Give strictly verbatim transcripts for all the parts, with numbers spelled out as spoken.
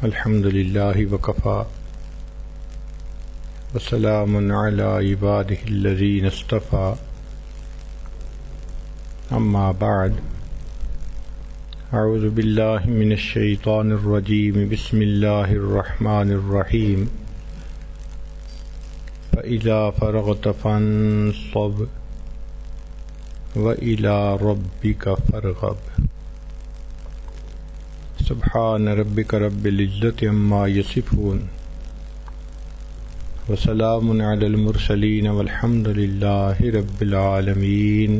الحمد للہ وکفا وسلام علی عبادہ الذین اصطفی اما بعد اعوذ باللہ من الشیطان الرجیم بسم اللہ الرحمن الرحیم فإذا فرغت فانصب وإلى ربك فارغب سبحان ربك رب العزة عما يصفون وسلام على المرسلين والحمد لله رب العالمين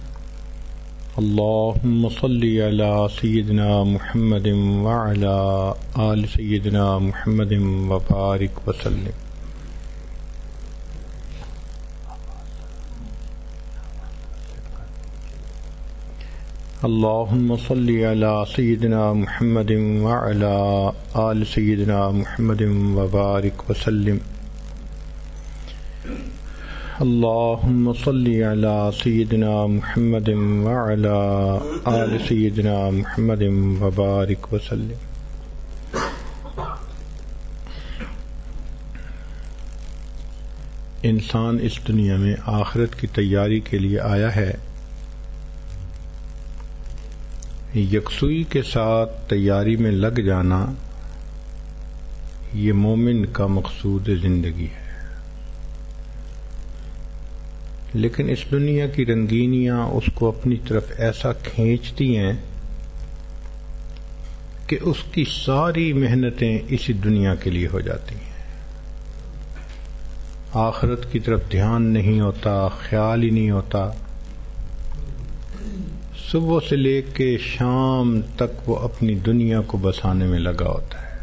اللهم صل على سيدنا محمد وعلى آل سيدنا محمد وبارك وسلم. اللهم صل على سيدنا محمد وعلى آل سيدنا محمد وبارك وسلم. اللهم صل على سيدنا محمد وعلى آل سيدنا محمد وبارك وسلم. انسان اس دنیا میں آخرت کی تیاری کے لیے آیا ہے. یکسوئی کے ساتھ تیاری میں لگ جانا یہ مومن کا مقصود زندگی ہے، لیکن اس دنیا کی رنگینیاں اس کو اپنی طرف ایسا کھینچتی ہیں کہ اس کی ساری محنتیں اسی دنیا کے لیے ہو جاتی ہیں. آخرت کی طرف دھیان نہیں ہوتا، خیال ہی نہیں ہوتا. صبح سے لے کے شام تک وہ اپنی دنیا کو بسانے میں لگا ہوتا ہے.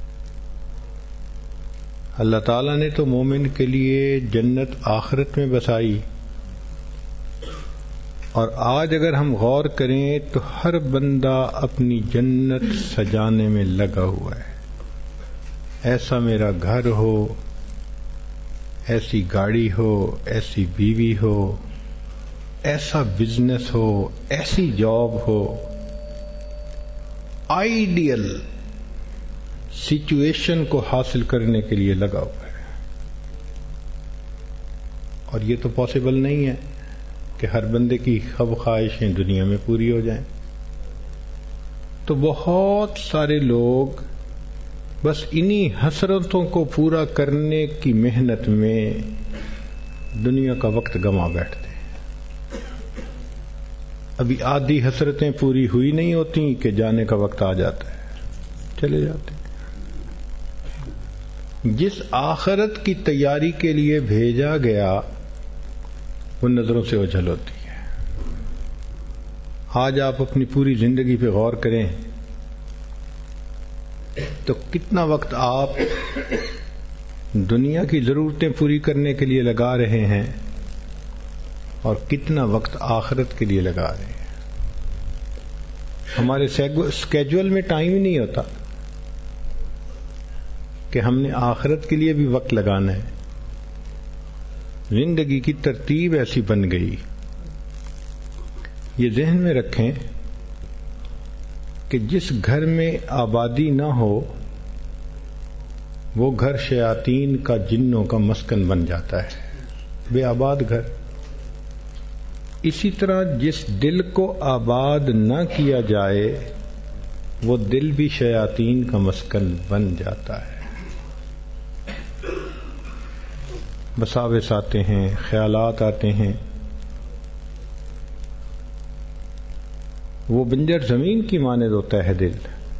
اللہ تعالیٰ نے تو مومن کے لیے جنت آخرت میں بسائی، اور آج اگر ہم غور کریں تو ہر بندہ اپنی جنت سجانے میں لگا ہوا ہے. ایسا میرا گھر ہو، ایسی گاڑی ہو، ایسی بیوی ہو، ایسا بزنس ہو، ایسی جاب ہو. آئیڈیل سچویشن کو حاصل کرنے کے لیے لگا ہوا ہے. اور یہ تو پاسبل نہیں ہے کہ ہر بندے کی خواہ خواہشیں دنیا میں پوری ہو جائیں. تو بہت سارے لوگ بس انہی حسرتوں کو پورا کرنے کی محنت میں دنیا کا وقت گنوا بیٹھتے ہیں. ابھی آدھی حسرتیں پوری ہوئی نہیں ہوتی کہ جانے کا وقت آ جاتا ہے، چلے جاتے ہیں. جس آخرت کی تیاری کے لیے بھیجا گیا وہ نظروں سے اوجھل ہوتی ہے. آج آپ اپنی پوری زندگی پہ غور کریں تو کتنا وقت آپ دنیا کی ضرورتیں پوری کرنے کے لیے لگا رہے ہیں اور کتنا وقت آخرت کے لیے لگا رہے ہیں. ہمارے اسکیجول میں ٹائم ہی نہیں ہوتا کہ ہم نے آخرت کے لیے بھی وقت لگانا ہے. زندگی کی ترتیب ایسی بن گئی. یہ ذہن میں رکھیں کہ جس گھر میں آبادی نہ ہو وہ گھر شیاطین کا، جنوں کا مسکن بن جاتا ہے. بے آباد گھر. اسی طرح جس دل کو آباد نہ کیا جائے وہ دل بھی شیاطین کا مسکن بن جاتا ہے. وساوس آتے ہیں، خیالات آتے ہیں. وہ بنجر زمین کی مانند ہوتا ہے دل.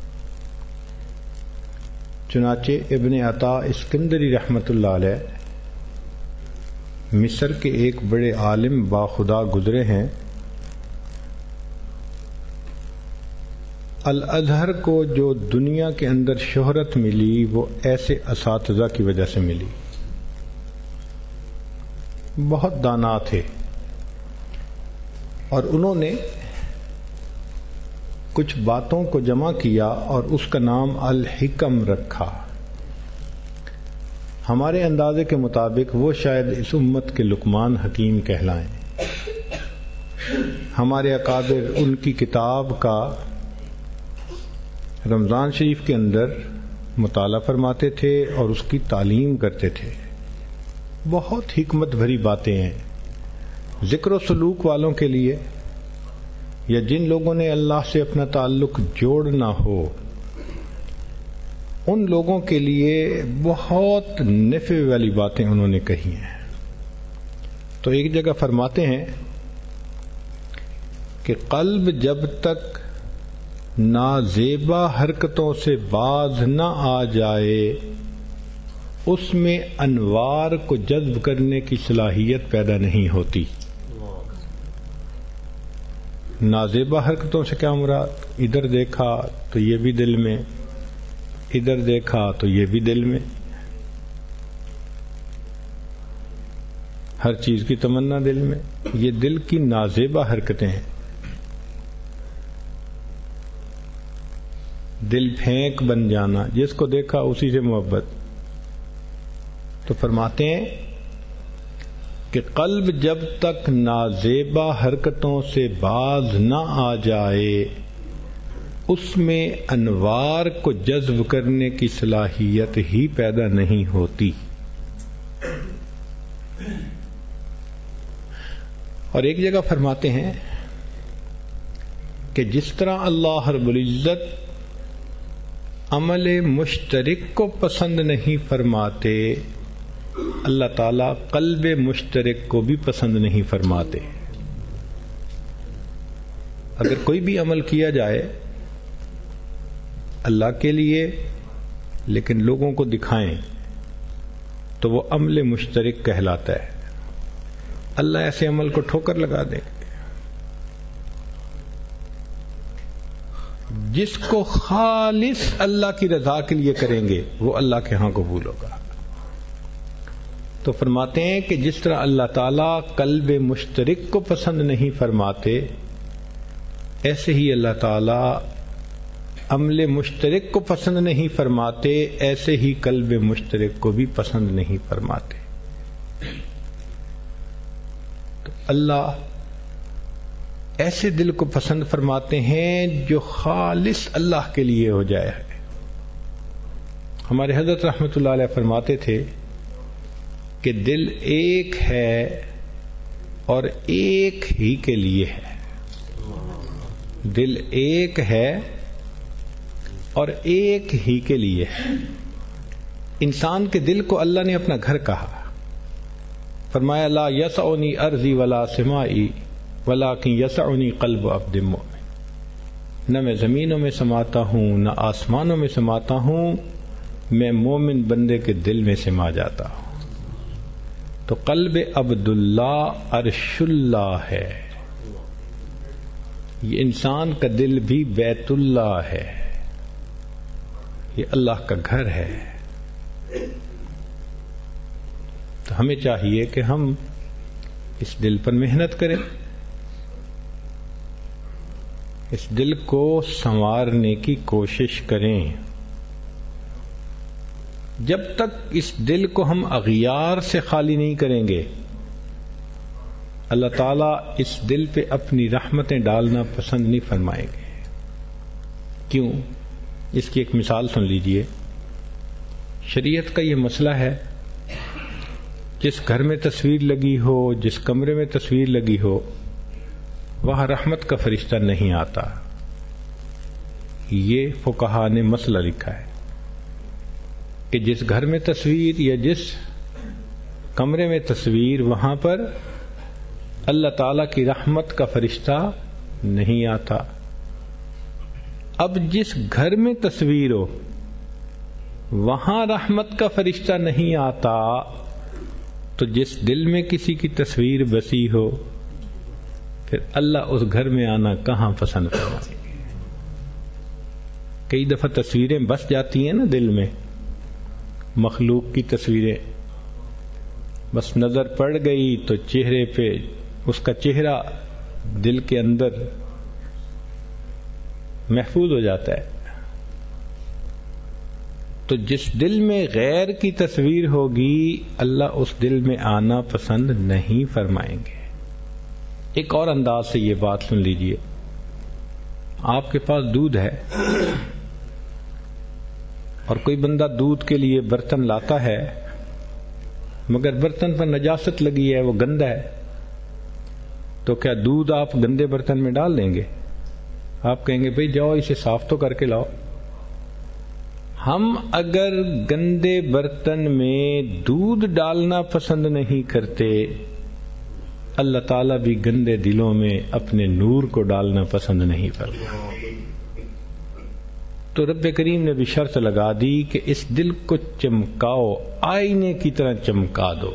چنانچہ ابن عطا اسکندری رحمت اللہ علیہ مصر کے ایک بڑے عالم باخدا گزرے ہیں. الازہر کو جو دنیا کے اندر شہرت ملی وہ ایسے اساتذہ کی وجہ سے ملی. بہت دانا تھے اور انہوں نے کچھ باتوں کو جمع کیا اور اس کا نام الحکم رکھا. ہمارے اندازے کے مطابق وہ شاید اس امت کے لقمان حکیم کہلائیں. ہمارے اکابر ان کی کتاب کا رمضان شریف کے اندر مطالعہ فرماتے تھے اور اس کی تعلیم کرتے تھے. بہت حکمت بھری باتیں ہیں. ذکر و سلوک والوں کے لیے یا جن لوگوں نے اللہ سے اپنا تعلق جوڑنا ہو ان لوگوں کے لیے بہت نفع والی باتیں انہوں نے کہی ہیں. تو ایک جگہ فرماتے ہیں کہ قلب جب تک نازیبا حرکتوں سے باز نہ آ جائے اس میں انوار کو جذب کرنے کی صلاحیت پیدا نہیں ہوتی. نازیبا حرکتوں سے کیا مراد؟ ادھر دیکھا تو یہ بھی دل میں، ادھر دیکھا تو یہ بھی دل میں، ہر چیز کی تمنا دل میں. یہ دل کی نازیبا حرکتیں ہیں. دل پھینک بن جانا، جس کو دیکھا اسی سے محبت. تو فرماتے ہیں کہ قلب جب تک نازیبا حرکتوں سے باز نہ آ جائے اس میں انوار کو جذب کرنے کی صلاحیت ہی پیدا نہیں ہوتی. اور ایک جگہ فرماتے ہیں کہ جس طرح اللہ رب العزت عمل مشترک کو پسند نہیں فرماتے، اللہ تعالیٰ قلب مشترک کو بھی پسند نہیں فرماتے. اگر کوئی بھی عمل کیا جائے اللہ کے لیے لیکن لوگوں کو دکھائیں تو وہ عمل مشترک کہلاتا ہے. اللہ ایسے عمل کو ٹھوکر لگا دے. جس کو خالص اللہ کی رضا کے لیے کریں گے وہ اللہ کے ہاں قبول ہوگا. تو فرماتے ہیں کہ جس طرح اللہ تعالیٰ قلب مشترک کو پسند نہیں فرماتے ایسے ہی اللہ تعالیٰ عمل مشترک کو پسند نہیں فرماتے، ایسے ہی قلب مشترک کو بھی پسند نہیں فرماتے. تو اللہ ایسے دل کو پسند فرماتے ہیں جو خالص اللہ کے لیے ہو جائے. ہمارے حضرت رحمۃ اللہ علیہ فرماتے تھے کہ دل ایک ہے اور ایک ہی کے لیے ہے. دل ایک ہے اور ایک ہی کے لیے ہے. انسان کے دل کو اللہ نے اپنا گھر کہا. فرمایا لا یسعنی ارضی ولا سمائی ولیکن یسعنی قلب عبد مؤمن. نہ میں زمینوں میں سماتا ہوں نہ آسمانوں میں سماتا ہوں، میں مومن بندے کے دل میں سما جاتا ہوں. تو قلب عبداللہ عرش اللہ ہے. یہ انسان کا دل بھی بیت اللہ ہے، یہ اللہ کا گھر ہے. تو ہمیں چاہیے کہ ہم اس دل پر محنت کریں، اس دل کو سنوارنے کی کوشش کریں. جب تک اس دل کو ہم اغیار سے خالی نہیں کریں گے اللہ تعالیٰ اس دل پہ اپنی رحمتیں ڈالنا پسند نہیں فرمائیں گے. کیوں؟ اس کی ایک مثال سن لیجئے. شریعت کا یہ مسئلہ ہے جس گھر میں تصویر لگی ہو، جس کمرے میں تصویر لگی ہو، وہاں رحمت کا فرشتہ نہیں آتا. یہ فقہا نے مسئلہ لکھا ہے کہ جس گھر میں تصویر یا جس کمرے میں تصویر وہاں پر اللہ تعالی کی رحمت کا فرشتہ نہیں آتا. اب جس گھر میں تصویر ہو وہاں رحمت کا فرشتہ نہیں آتا تو جس دل میں کسی کی تصویر بسی ہو پھر اللہ اس گھر میں آنا کہاں پسند فرمائے گے. کئی دفعہ تصویریں بس جاتی ہیں نا دل میں، مخلوق کی تصویریں بس نظر پڑ گئی تو چہرے پہ اس کا چہرہ دل کے اندر محفوظ ہو جاتا ہے. تو جس دل میں غیر کی تصویر ہوگی اللہ اس دل میں آنا پسند نہیں فرمائیں گے. ایک اور انداز سے یہ بات سن لیجئے. آپ کے پاس دودھ ہے، اور کوئی بندہ دودھ کے لیے برتن لاتا ہے مگر برتن پر نجاست لگی ہے، وہ گندا ہے، تو کیا دودھ آپ گندے برتن میں ڈال لیں گے؟ آپ کہیں گے بھئی جاؤ اسے صاف تو کر کے لاؤ۔ ہم اگر گندے برتن میں دودھ ڈالنا پسند نہیں کرتے، اللہ تعالیٰ بھی گندے دلوں میں اپنے نور کو ڈالنا پسند نہیں کرتا۔ تو رب کریم نے بھی شرط لگا دی کہ اس دل کو چمکاؤ، آئینے کی طرح چمکا دو۔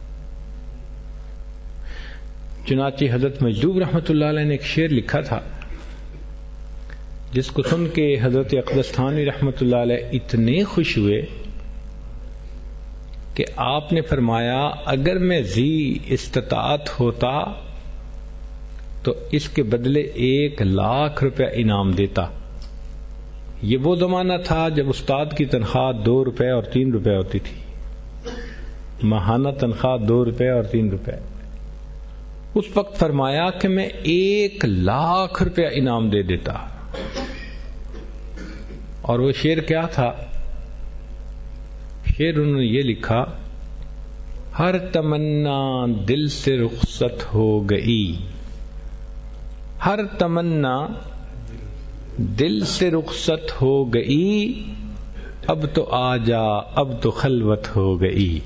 چنانچہ حضرت مجذوب رحمۃ اللہ علیہ نے ایک شعر لکھا تھا جس کو سن کے حضرت اقدس تھانوی رحمۃ اللہ علیہ اتنے خوش ہوئے کہ آپ نے فرمایا اگر میں ذی استطاعت ہوتا تو اس کے بدلے ایک لاکھ روپیہ انعام دیتا۔ یہ وہ زمانہ تھا جب استاد کی تنخواہ دو روپے اور تین روپے ہوتی تھی، ماہانہ تنخواہ دو روپے اور تین روپے۔ اس وقت فرمایا کہ میں ایک لاکھ روپیہ انعام دے دیتا۔ اور وہ شعر کیا تھا؟ شعر انہوں نے یہ لکھا، ہر تمنا دل سے رخصت ہو گئی، ہر تمنا دل سے رخصت ہو گئی، اب تو آ جا اب تو خلوت ہو گئی۔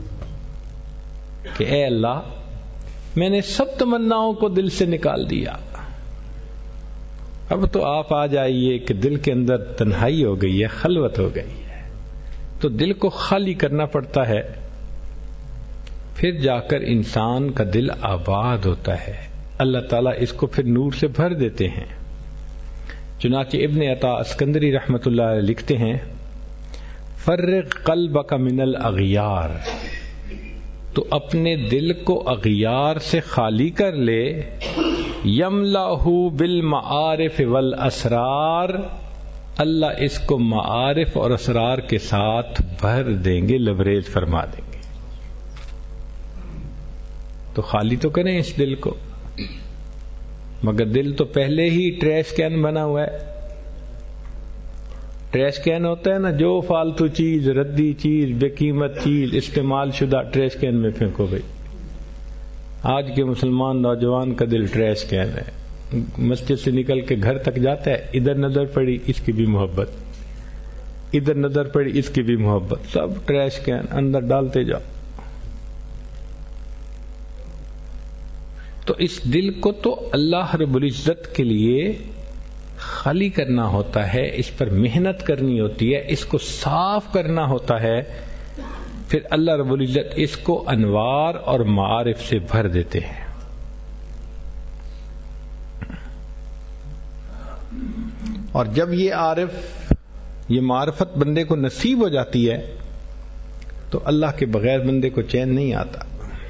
کہ اے اللہ میں نے سب تمناؤں کو دل سے نکال دیا، اب تو آپ آ جائیے کہ دل کے اندر تنہائی ہو گئی ہے، خلوت ہو گئی ہے۔ تو دل کو خالی کرنا پڑتا ہے، پھر جا کر انسان کا دل آباد ہوتا ہے، اللہ تعالیٰ اس کو پھر نور سے بھر دیتے ہیں۔ چنانچہ ابن عطا اسکندری رحمۃ اللہ علیہ لکھتے ہیں، فرغ قلبک من الاغیار، تو اپنے دل کو اغیار سے خالی کر لے، یملأہ بالمعارف والاسرار، اللہ اس کو معارف اور اسرار کے ساتھ بھر دیں گے، لبریز فرما دیں گے۔ تو خالی تو کریں اس دل کو، مگر دل تو پہلے ہی ٹریش کین بنا ہوا ہے۔ ٹریش کین ہوتا ہے نا، جو فالتو چیز، ردی چیز، بے قیمت چیز استعمال شدہ ٹریش کین میں پھینکو بھائی۔ آج کے مسلمان نوجوان کا دل ٹریش کین ہے، مسجد سے نکل کے گھر تک جاتا ہے، ادھر نظر پڑی اس کی بھی محبت، ادھر نظر پڑی اس کی بھی محبت، سب ٹریش کین اندر ڈالتے جاؤ۔ تو اس دل کو تو اللہ رب العزت کے لیے خالی کرنا ہوتا ہے، اس پر محنت کرنی ہوتی ہے، اس کو صاف کرنا ہوتا ہے، پھر اللہ رب العزت اس کو انوار اور معارف سے بھر دیتے ہیں۔ اور جب یہ عارف، یہ معرفت بندے کو نصیب ہو جاتی ہے تو اللہ کے بغیر بندے کو چین نہیں آتا۔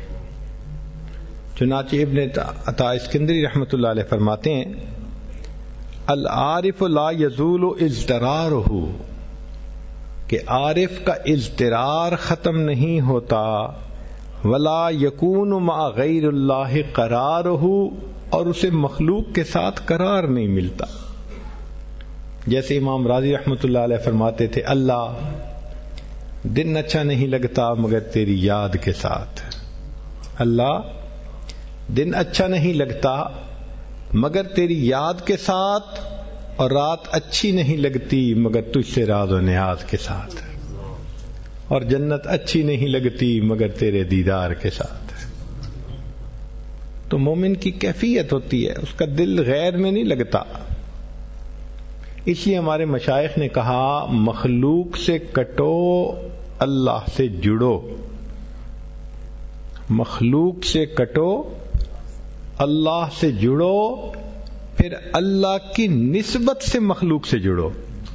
چنانچہ ابن عطا اسکندری رحمۃ اللہ علیہ فرماتے ہیں، العارف لا یزول اضطرارہ، کہ عارف کا اضطرار ختم نہیں ہوتا، ولا یکون مع غیر اللہ قرارہ، اور اسے مخلوق کے ساتھ قرار نہیں ملتا۔ جیسے امام راضی رحمۃ اللہ علیہ فرماتے تھے، اللہ دن اچھا نہیں لگتا مگر تیری یاد کے ساتھ، اللہ دن اچھا نہیں لگتا مگر تیری یاد کے ساتھ، اور رات اچھی نہیں لگتی مگر تجھ سے راز و نیاز کے ساتھ، اور جنت اچھی نہیں لگتی مگر تیرے دیدار کے ساتھ۔ تو مومن کی کیفیت ہوتی ہے، اس کا دل غیر میں نہیں لگتا۔ اس لیے ہمارے مشائخ نے کہا، مخلوق سے کٹو اللہ سے جڑو، مخلوق سے کٹو اللہ سے جڑو، پھر اللہ کی نسبت سے مخلوق سے جڑو۔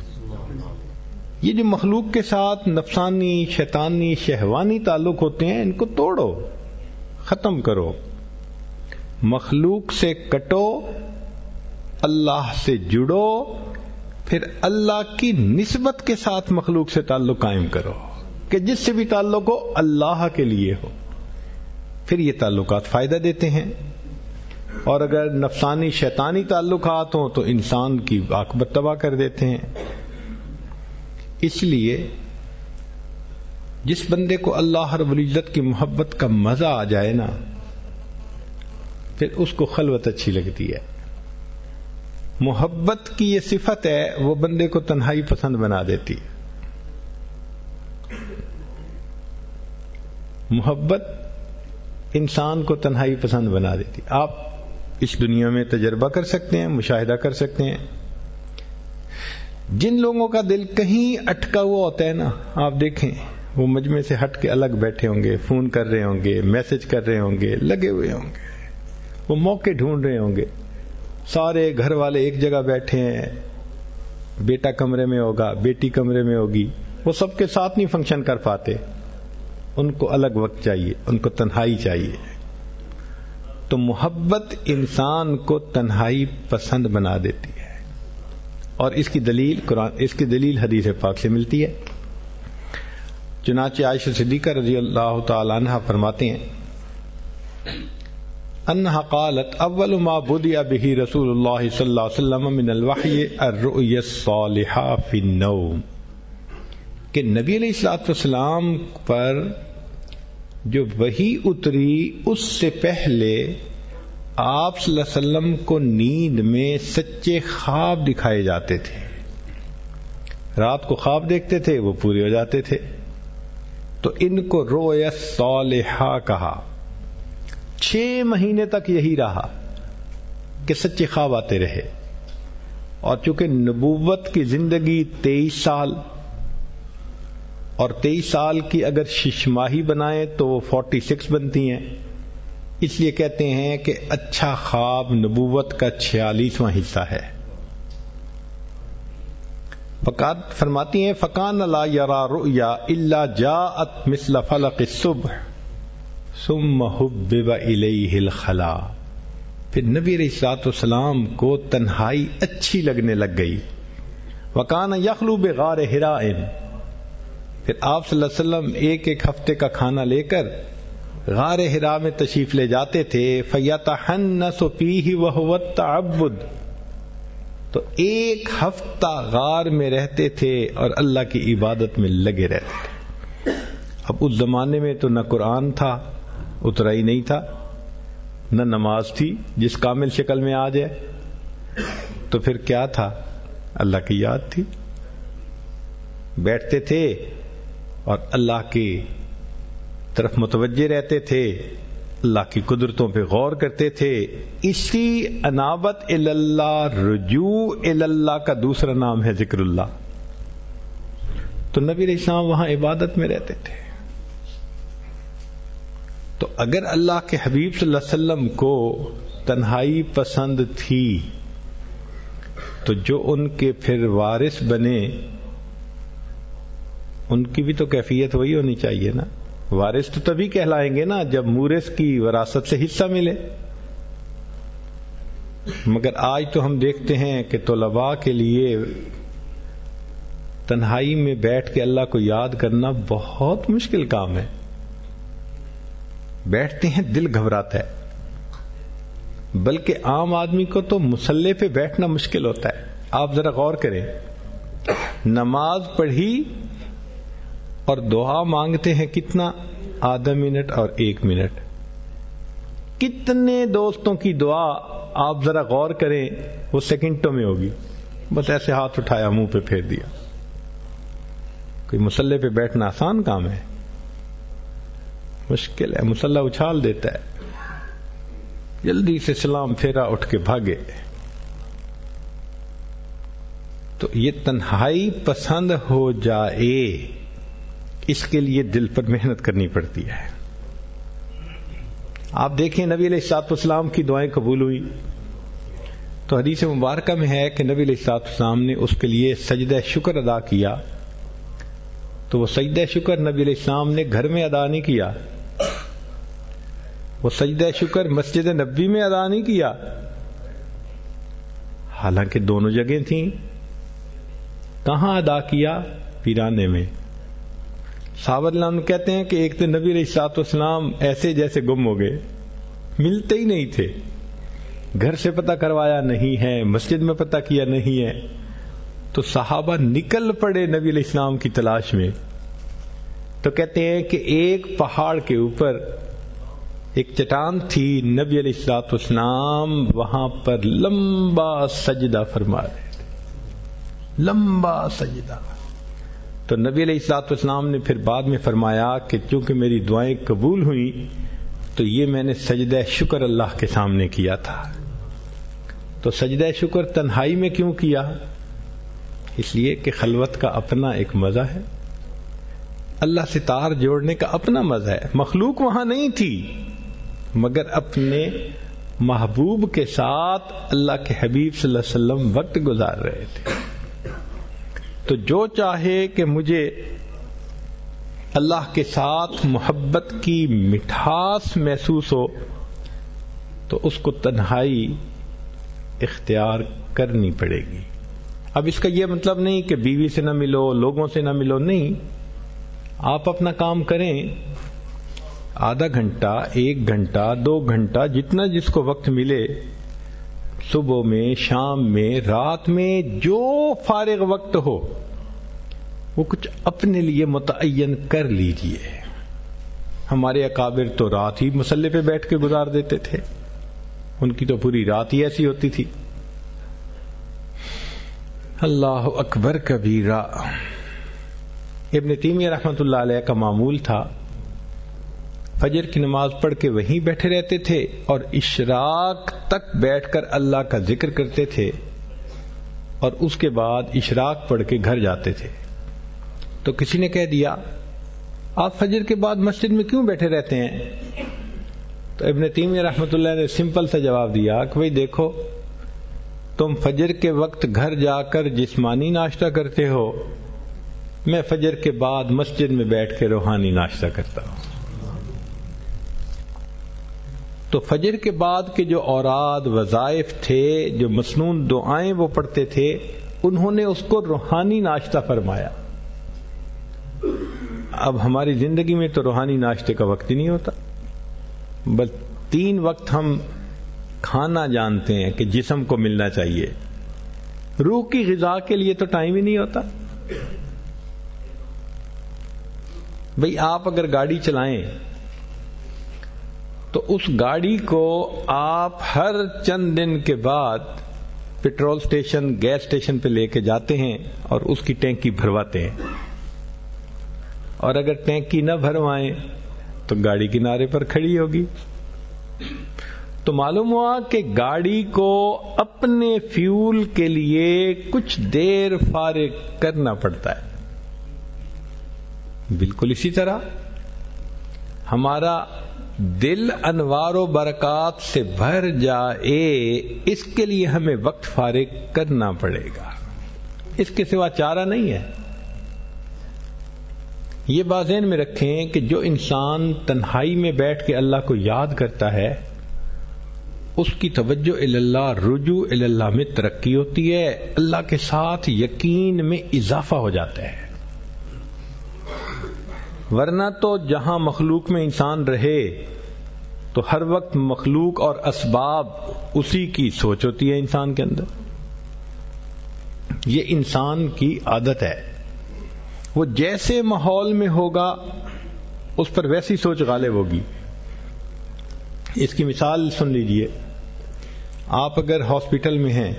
یہ جو مخلوق کے ساتھ نفسانی، شیطانی، شہوانی تعلق ہوتے ہیں، ان کو توڑو، ختم کرو۔ مخلوق سے کٹو، اللہ سے جڑو، پھر اللہ کی نسبت کے ساتھ مخلوق سے تعلق قائم کرو، کہ جس سے بھی تعلق ہو اللہ کے لیے ہو، پھر یہ تعلقات فائدہ دیتے ہیں۔ اور اگر نفسانی شیطانی تعلقات ہوں تو انسان کی عاقبت تباہ کر دیتے ہیں۔ اس لیے جس بندے کو اللہ رب العزت کی محبت کا مزہ آ جائے نا، پھر اس کو خلوت اچھی لگتی ہے. محبت کی یہ صفت ہے، وہ بندے کو تنہائی پسند بنا دیتی ہے. محبت انسان کو تنہائی پسند بنا دیتی. آپ اس دنیا میں تجربہ کر سکتے ہیں، مشاہدہ کر سکتے ہیں. جن لوگوں کا دل کہیں اٹکا ہوا ہوتا ہے نا، آپ دیکھیں وہ مجمع سے ہٹ کے الگ بیٹھے ہوں گے، فون کر رہے ہوں گے، میسج کر رہے ہوں گے، لگے ہوئے ہوں گے، وہ موقع ڈھونڈ رہے ہوں گے. سارے گھر والے ایک جگہ بیٹھے ہیں، بیٹا کمرے میں ہوگا، بیٹی کمرے میں ہوگی، وہ سب کے ساتھ نہیں فنکشن کر پاتے. ان کو الگ وقت چاہیے، ان کو تنہائی چاہیے. تو محبت انسان کو تنہائی پسند بنا دیتی ہے، اور اس کی دلیل قرآن، اس کی دلیل حدیث پاک سے ملتی ہے. چنانچہ عائشہ صدیقہ رضی اللہ تعالی عنہا فرماتے ہیں انہا قالت اول ما بدأ به رسول اللہ صلی اللہ علیہ وسلم من الوحی الرؤیا الصالحہ فی النوم، کہ نبی علیہ الصلوۃ والسلام پر جو وحی اتری اس سے پہلے آپ صلی اللہ علیہ وسلم کو نیند میں سچے خواب دکھائے جاتے تھے. رات کو خواب دیکھتے تھے، وہ پورے ہو جاتے تھے. تو ان کو رؤیا صالحہ کہا. چھ مہینے تک یہی رہا کہ سچے خواب آتے رہے. اور چونکہ نبوت کی زندگی تیئیس سال، اور تیئیس سال کی اگر شش ماہی بنائیں تو وہ فورٹی سکس بنتی ہیں، اس لیے کہتے ہیں کہ اچھا خواب نبوت کا چھیالیسواں حصہ ہے. فقط فرماتی ہیں فکان لا یرا رؤیا الا جاءت مثل فلق الصبح ثم حبب الیہ الخلا. پھر نبی علیہ الصلوۃ والسلام کو تنہائی اچھی لگنے لگ گئی. وکان یخلو بغار حراء، پھر آپ صلی اللہ علیہ وسلم ایک ایک ہفتے کا کھانا لے کر غار حراء میں تشریف لے جاتے تھے. فیتحنث فیہ وہو التعبد، تو ایک ہفتہ غار میں رہتے تھے اور اللہ کی عبادت میں لگے رہتے تھے. اب اس زمانے میں تو نہ قرآن تھا، اترا ہی نہیں تھا، نہ نماز تھی جس کامل شکل میں آ جائے، تو پھر کیا تھا؟ اللہ کی یاد تھی. بیٹھتے تھے اور اللہ کی طرف متوجہ رہتے تھے، اللہ کی قدرتوں پہ غور کرتے تھے. اسی انابت اللہ، رجوع اللہ کا دوسرا نام ہے ذکر اللہ. تو نبی علیہ السلام وہاں عبادت میں رہتے تھے. تو اگر اللہ کے حبیب صلی اللہ علیہ وسلم کو تنہائی پسند تھی تو جو ان کے پھر وارث بنے ان کی بھی تو کیفیت وہی ہونی چاہیے نا. وارث تو تبھی کہلائیں گے نا جب مورث کی وراثت سے حصہ ملے. مگر آج تو ہم دیکھتے ہیں کہ طلباء کے لیے تنہائی میں بیٹھ کے اللہ کو یاد کرنا بہت مشکل کام ہے. بیٹھتے ہیں دل گھبراتا ہے، بلکہ عام آدمی کو تو مصلی پہ بیٹھنا مشکل ہوتا ہے. آپ ذرا غور کریں، نماز پڑھی اور دعا مانگتے ہیں کتنا؟ آدھا منٹ اور ایک منٹ. کتنے دوستوں کی دعا آپ ذرا غور کریں وہ سیکنڈوں میں ہوگی. بس ایسے ہاتھ اٹھایا، منہ پہ پھیر دیا. کوئی مصلی پہ بیٹھنا آسان کام ہے؟ مشکل ہے. مصلی اچھال دیتا ہے، جلدی سے سلام پھیرا، اٹھ کے بھاگے. تو یہ تنہائی پسند ہو جائے، اس کے لیے دل پر محنت کرنی پڑتی ہے. آپ دیکھیں نبی علیہ الصلوۃ والسلام کی دعائیں قبول ہوئی تو حدیث مبارکہ میں ہے کہ نبی علیہ الصلوۃ والسلام نے اس کے لیے سجدہ شکر ادا کیا. تو وہ سجدہ شکر نبی علیہ السلام نے گھر میں ادا نہیں کیا، وہ سجدہ شکر مسجد نبوی میں ادا نہیں کیا، حالانکہ دونوں جگہیں تھیں. کہاں ادا کیا؟ پیرانے میں. صحابہ اللہ کہتے ہیں کہ ایک تو نبی علیہ الصلوۃ والسلام ایسے جیسے گم ہو گئے، ملتے ہی نہیں تھے. گھر سے پتہ کروایا نہیں ہے، مسجد میں پتہ کیا نہیں ہے. تو صحابہ نکل پڑے نبی علیہ السلام کی تلاش میں. تو کہتے ہیں کہ ایک پہاڑ کے اوپر ایک چٹان تھی، نبی علیہ الصلوۃ والسلام وہاں پر لمبا سجدہ فرما رہے تھے، لمبا سجدہ. تو نبی علیہ الصلوۃ والسلام نے پھر بعد میں فرمایا کہ چونکہ میری دعائیں قبول ہوئیں تو یہ میں نے سجدہ شکر اللہ کے سامنے کیا تھا. تو سجدہ شکر تنہائی میں کیوں کیا؟ اس لیے کہ خلوت کا اپنا ایک مزہ ہے، اللہ سے تار جوڑنے کا اپنا مزہ ہے. مخلوق وہاں نہیں تھی مگر اپنے محبوب کے ساتھ اللہ کے حبیب صلی اللہ علیہ وسلم وقت گزار رہے تھے. تو جو چاہے کہ مجھے اللہ کے ساتھ محبت کی مٹھاس محسوس ہو تو اس کو تنہائی اختیار کرنی پڑے گی. اب اس کا یہ مطلب نہیں کہ بیوی سے نہ ملو، لوگوں سے نہ ملو، نہیں. آپ اپنا کام کریں، آدھا گھنٹہ، ایک گھنٹہ، دو گھنٹہ، جتنا جس کو وقت ملے، صبح میں، شام میں، رات میں، جو فارغ وقت ہو وہ کچھ اپنے لیے متعین کر لیجئے. ہمارے اکابر تو رات ہی مصلی پہ بیٹھ کے گزار دیتے تھے، ان کی تو پوری رات ہی ایسی ہوتی تھی. اللہ اکبر کبیرہ. ابن تیمیہ رحمۃ اللہ علیہ کا معمول تھا فجر کی نماز پڑھ کے وہیں بیٹھے رہتے تھے اور اشراق تک بیٹھ کر اللہ کا ذکر کرتے تھے اور اس کے بعد اشراق پڑھ کے گھر جاتے تھے. تو کسی نے کہہ دیا آپ فجر کے بعد مسجد میں کیوں بیٹھے رہتے ہیں؟ تو ابن تیمیہ رحمۃ اللہ نے سمپل سا جواب دیا کہ بھئی دیکھو، تم فجر کے وقت گھر جا کر جسمانی ناشتہ کرتے ہو، میں فجر کے بعد مسجد میں بیٹھ کے روحانی ناشتہ کرتا ہوں. تو فجر کے بعد کے جو اوراد وظائف تھے، جو مسنون دعائیں وہ پڑھتے تھے، انہوں نے اس کو روحانی ناشتہ فرمایا. اب ہماری زندگی میں تو روحانی ناشتے کا وقت ہی نہیں ہوتا، بس تین وقت ہم کھانا جانتے ہیں کہ جسم کو ملنا چاہیے، روح کی غذا کے لیے تو ٹائم ہی نہیں ہوتا. بھئی آپ اگر گاڑی چلائیں تو اس گاڑی کو آپ ہر چند دن کے بعد پیٹرول سٹیشن، گیس سٹیشن پہ لے کے جاتے ہیں اور اس کی ٹینکی بھرواتے ہیں، اور اگر ٹینکی نہ بھروائیں تو گاڑی کنارے پر کھڑی ہوگی. تو معلوم ہوا کہ گاڑی کو اپنے فیول کے لیے کچھ دیر فارغ کرنا پڑتا ہے. بالکل اسی طرح ہمارا دل انوار و برکات سے بھر جائے، اس کے لیے ہمیں وقت فارغ کرنا پڑے گا، اس کے سوا چارہ نہیں ہے. یہ بات ذہن میں رکھیں کہ جو انسان تنہائی میں بیٹھ کے اللہ کو یاد کرتا ہے اس کی توجہ اللہ، رجوع اللہ میں ترقی ہوتی ہے، اللہ کے ساتھ یقین میں اضافہ ہو جاتا ہے. ورنہ تو جہاں مخلوق میں انسان رہے تو ہر وقت مخلوق اور اسباب اسی کی سوچ ہوتی ہے انسان کے اندر. یہ انسان کی عادت ہے، وہ جیسے ماحول میں ہوگا اس پر ویسی سوچ غالب ہوگی. اس کی مثال سن لیجئے. آپ اگر ہاسپٹل میں ہیں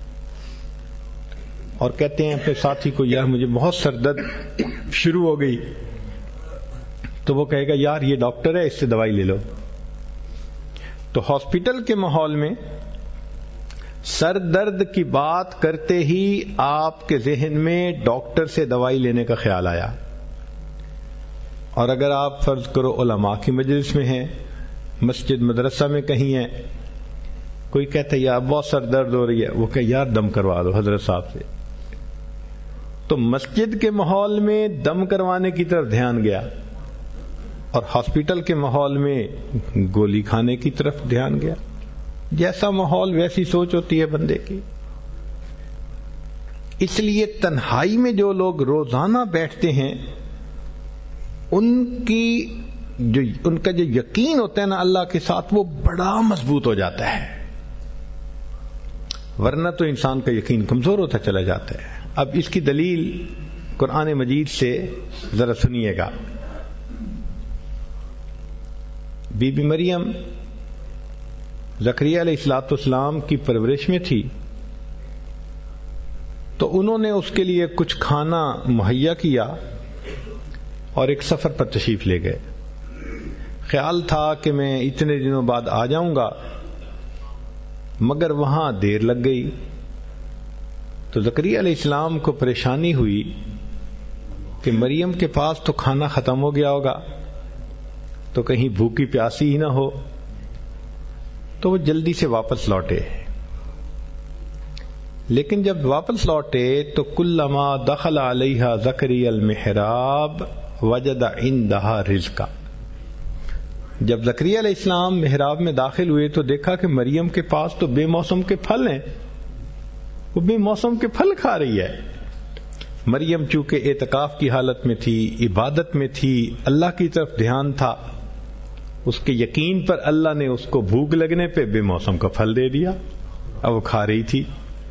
اور کہتے ہیں اپنے ساتھی کو یار مجھے بہت سر درد شروع ہو گئی، تو وہ کہے گا یار یہ ڈاکٹر ہے، اس سے دوائی لے لو. تو ہاسپٹل کے ماحول میں سر درد کی بات کرتے ہی آپ کے ذہن میں ڈاکٹر سے دوائی لینے کا خیال آیا. اور اگر آپ فرض کرو علماء کی مجلس میں ہیں، مسجد مدرسہ میں کہیں ہیں، کوئی کہتا ہے یار بہت سر درد ہو رہی ہے، وہ کہ یار دم کروا دو حضرت صاحب سے. تو مسجد کے ماحول میں دم کروانے کی طرف دھیان گیا اور ہاسپٹل کے ماحول میں گولی کھانے کی طرف دھیان گیا. جیسا ماحول ویسی سوچ ہوتی ہے بندے کی. اس لیے تنہائی میں جو لوگ روزانہ بیٹھتے ہیں ان کی جو ان کا جو یقین ہوتا ہے نا اللہ کے ساتھ، وہ بڑا مضبوط ہو جاتا ہے. ورنہ تو انسان کا یقین کمزور ہوتا چلا جاتا ہے. اب اس کی دلیل قرآن مجید سے ذرا سنیے گا. بی بی مریم زکریا علیہ الصلوۃ والسلام کی پرورش میں تھی تو انہوں نے اس کے لیے کچھ کھانا مہیا کیا اور ایک سفر پر تشریف لے گئے. خیال تھا کہ میں اتنے دنوں بعد آ جاؤں گا، مگر وہاں دیر لگ گئی. تو زکریا علیہ السلام کو پریشانی ہوئی کہ مریم کے پاس تو کھانا ختم ہو گیا ہوگا، تو کہیں بھوکی پیاسی ہی نہ ہو. تو وہ جلدی سے واپس لوٹے. لیکن جب واپس لوٹے تو کلما دخل علیہا زکریا المحراب وجد عندہا رزقا. جب زکریا علیہ السلام محراب میں داخل ہوئے تو دیکھا کہ مریم کے پاس تو بے موسم کے پھل ہیں، وہ بے موسم کے پھل کھا رہی ہے. مریم چونکہ اعتکاف کی حالت میں تھی، عبادت میں تھی، اللہ کی طرف دھیان تھا، اس کے یقین پر اللہ نے اس کو بھوک لگنے پہ بے موسم کا پھل دے دیا. اب وہ کھا رہی تھی.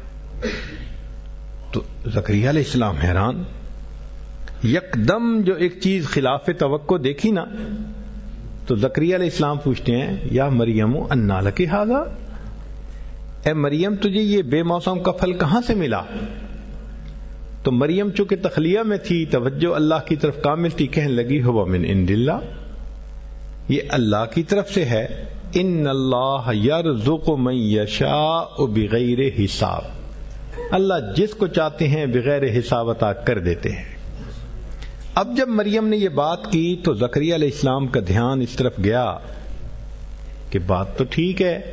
تو زکریا علیہ السلام حیران، یکدم جو ایک چیز خلاف توقع دیکھی نا، تو زکریا علیہ السلام پوچھتے ہیں یا مریم انا لکی ھذا، اے مریم تجھے یہ بے موسم کا پھل کہاں سے ملا؟ تو مریم چونکہ تخلیہ میں تھی، توجہ اللہ کی طرف کامل تھی، کہنے لگی ہوا من عند اللہ، یہ اللہ کی طرف سے ہے. ان اللہ یرزق من یشاء بغیر حساب، اللہ جس کو چاہتے ہیں بغیر حساب عطا کر دیتے ہیں. اب جب مریم نے یہ بات کی تو زکریا علیہ السلام کا دھیان اس طرف گیا کہ بات تو ٹھیک ہے،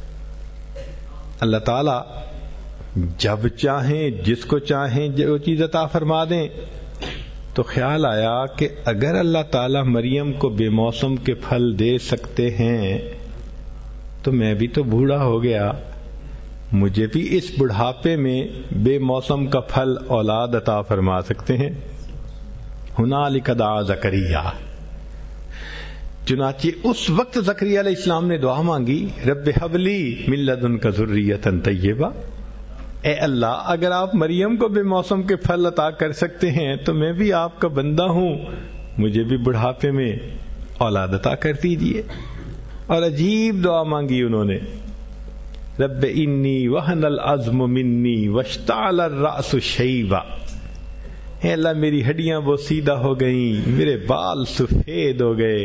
اللہ تعالی جب چاہیں جس کو چاہیں جو چیز عطا فرما دیں. تو خیال آیا کہ اگر اللہ تعالی مریم کو بے موسم کے پھل دے سکتے ہیں تو میں بھی تو بوڑھا ہو گیا، مجھے بھی اس بڑھاپے میں بے موسم کا پھل اولاد عطا فرما سکتے ہیں. ہنالک دعا زکریا، چنانچہ اس وقت زکریا علیہ السلام نے دعا مانگی رب ہب لی من لدنک ذریۃ طیبہ، اے اللہ اگر آپ مریم کو بے موسم کے پھل عطا کر سکتے ہیں تو میں بھی آپ کا بندہ ہوں، مجھے بھی بڑھاپے میں اولاد عطا کر دیجیے. اور عجیب دعا مانگی انہوں نے، رب انی وہن العظم منی واشتعل الرأس شیبا، اے اللہ میری ہڈیاں وہ سیدھا ہو گئیں، میرے بال سفید ہو گئے،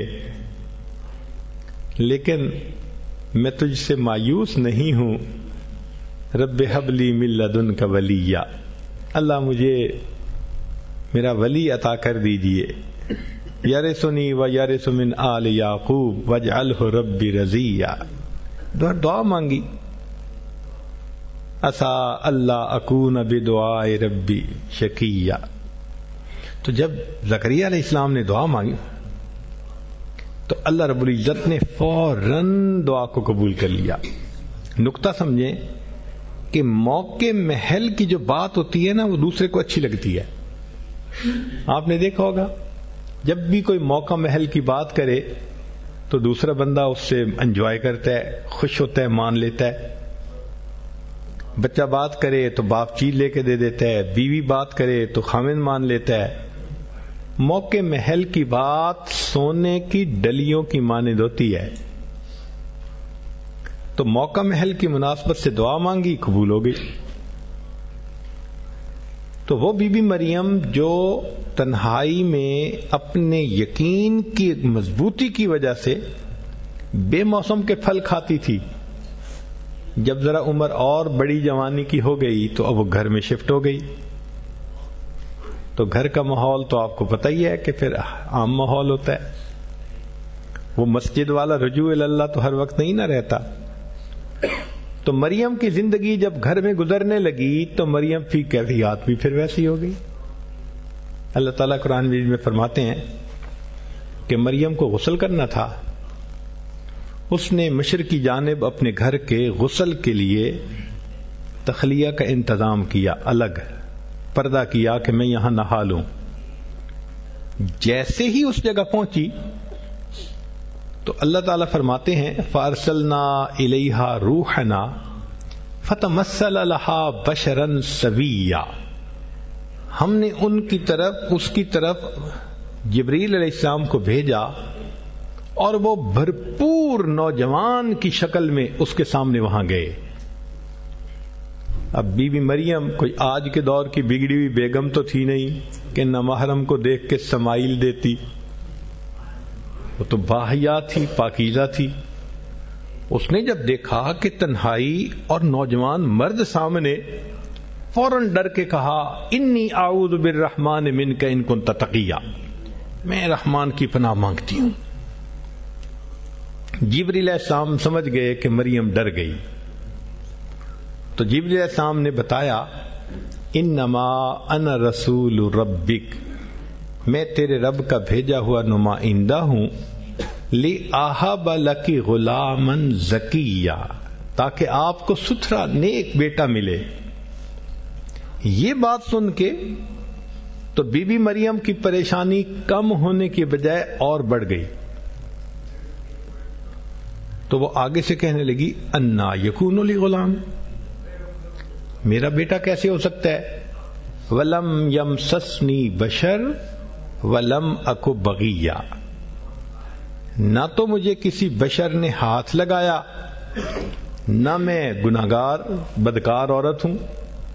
لیکن میں تجھ سے مایوس نہیں ہوں. رب ہب لی من لدنک ولیہ، اللہ مجھے میرا ولی عطا کر دیجئے. یرثنی و یرث من آل یعقوب واجعلہ ربی رضیہ. دعا مانگی، عسیٰ اللہ اکون بدعاء ربی شقیہ. تو جب زکریا علیہ السلام نے دعا مانگی تو اللہ رب العزت نے فوراً دعا کو قبول کر لیا. نقطہ سمجھیں کہ موقع محل کی جو بات ہوتی ہے نا وہ دوسرے کو اچھی لگتی ہے. آپ نے دیکھا ہوگا جب بھی کوئی موقع محل کی بات کرے تو دوسرا بندہ اس سے انجوائے کرتا ہے، خوش ہوتا ہے، مان لیتا ہے. بچہ بات کرے تو باپ چیز لے کے دے دیتا ہے، بیوی بات کرے تو خامن مان لیتا ہے. موقع محل کی بات سونے کی ڈلیوں کی مانند ہوتی ہے. تو موقع محل کی مناسبت سے دعا مانگی، قبول ہو گئی. تو وہ بی بی مریم جو تنہائی میں اپنے یقین کی مضبوطی کی وجہ سے بے موسم کے پھل کھاتی تھی، جب ذرا عمر اور بڑی جوانی کی ہو گئی تو اب وہ گھر میں شفٹ ہو گئی. تو گھر کا ماحول تو آپ کو پتہ ہی ہے کہ پھر عام ماحول ہوتا ہے. وہ مسجد والا رجوع اللہ تو ہر وقت نہیں نہ رہتا. تو مریم کی زندگی جب گھر میں گزرنے لگی تو مریم کی کیفیات بھی پھر ویسی ہو گئی. اللہ تعالیٰ قرآن مجید میں فرماتے ہیں کہ مریم کو غسل کرنا تھا، اس نے مشرقی جانب اپنے گھر کے غسل کے لیے تخلیہ کا انتظام کیا، الگ پردہ کیا کہ میں یہاں نہا لوں. جیسے ہی اس جگہ پہنچی تو اللہ تعالیٰ فرماتے ہیں فَأَرْسَلْنَا إِلَيْهَا رُوحَنَا فَتَمَثَّلَ لَهَا بَشَرًا سَوِيًّا. ہم نے ان کی طرف اس کی طرف جبریل علیہ السلام کو بھیجا اور وہ بھرپور نوجوان کی شکل میں اس کے سامنے وہاں گئے. اب بی بی مریم کوئی آج کے دور کی بگڑی ہوئی بیگم تو تھی نہیں کہ نامحرم کو دیکھ کے سمائل دیتی. وہ تو باحیا تھی، پاکیزہ تھی. اس نے جب دیکھا کہ تنہائی اور نوجوان مرد سامنے، فوراً ڈر کے کہا انی اعوذ بالرحمن منک ان کنت تقیا، میں رحمان کی پناہ مانگتی ہوں. جبریل علیہ السلام سمجھ گئے کہ مریم ڈر گئی، تو جبریل علیہ السلام نے بتایا انما انا رسول ربک، میں تیرے رب کا بھیجا ہوا نمائندہ ہوں، لِأَهَبَ لَكِ غُلَامًا زَكِيًّا، تاکہ آپ کو ستھرا نیک بیٹا ملے. یہ بات سن کے تو بی بی مریم کی پریشانی کم ہونے کی بجائے اور بڑھ گئی. تو وہ آگے سے کہنے لگی انا یکون لی غلام، میرا بیٹا کیسے ہو سکتا ہے؟ ولم یمسسنی بشر ولم اکو بغیا، نہ تو مجھے کسی بشر نے ہاتھ لگایا، نہ میں گناہگار بدکار عورت ہوں.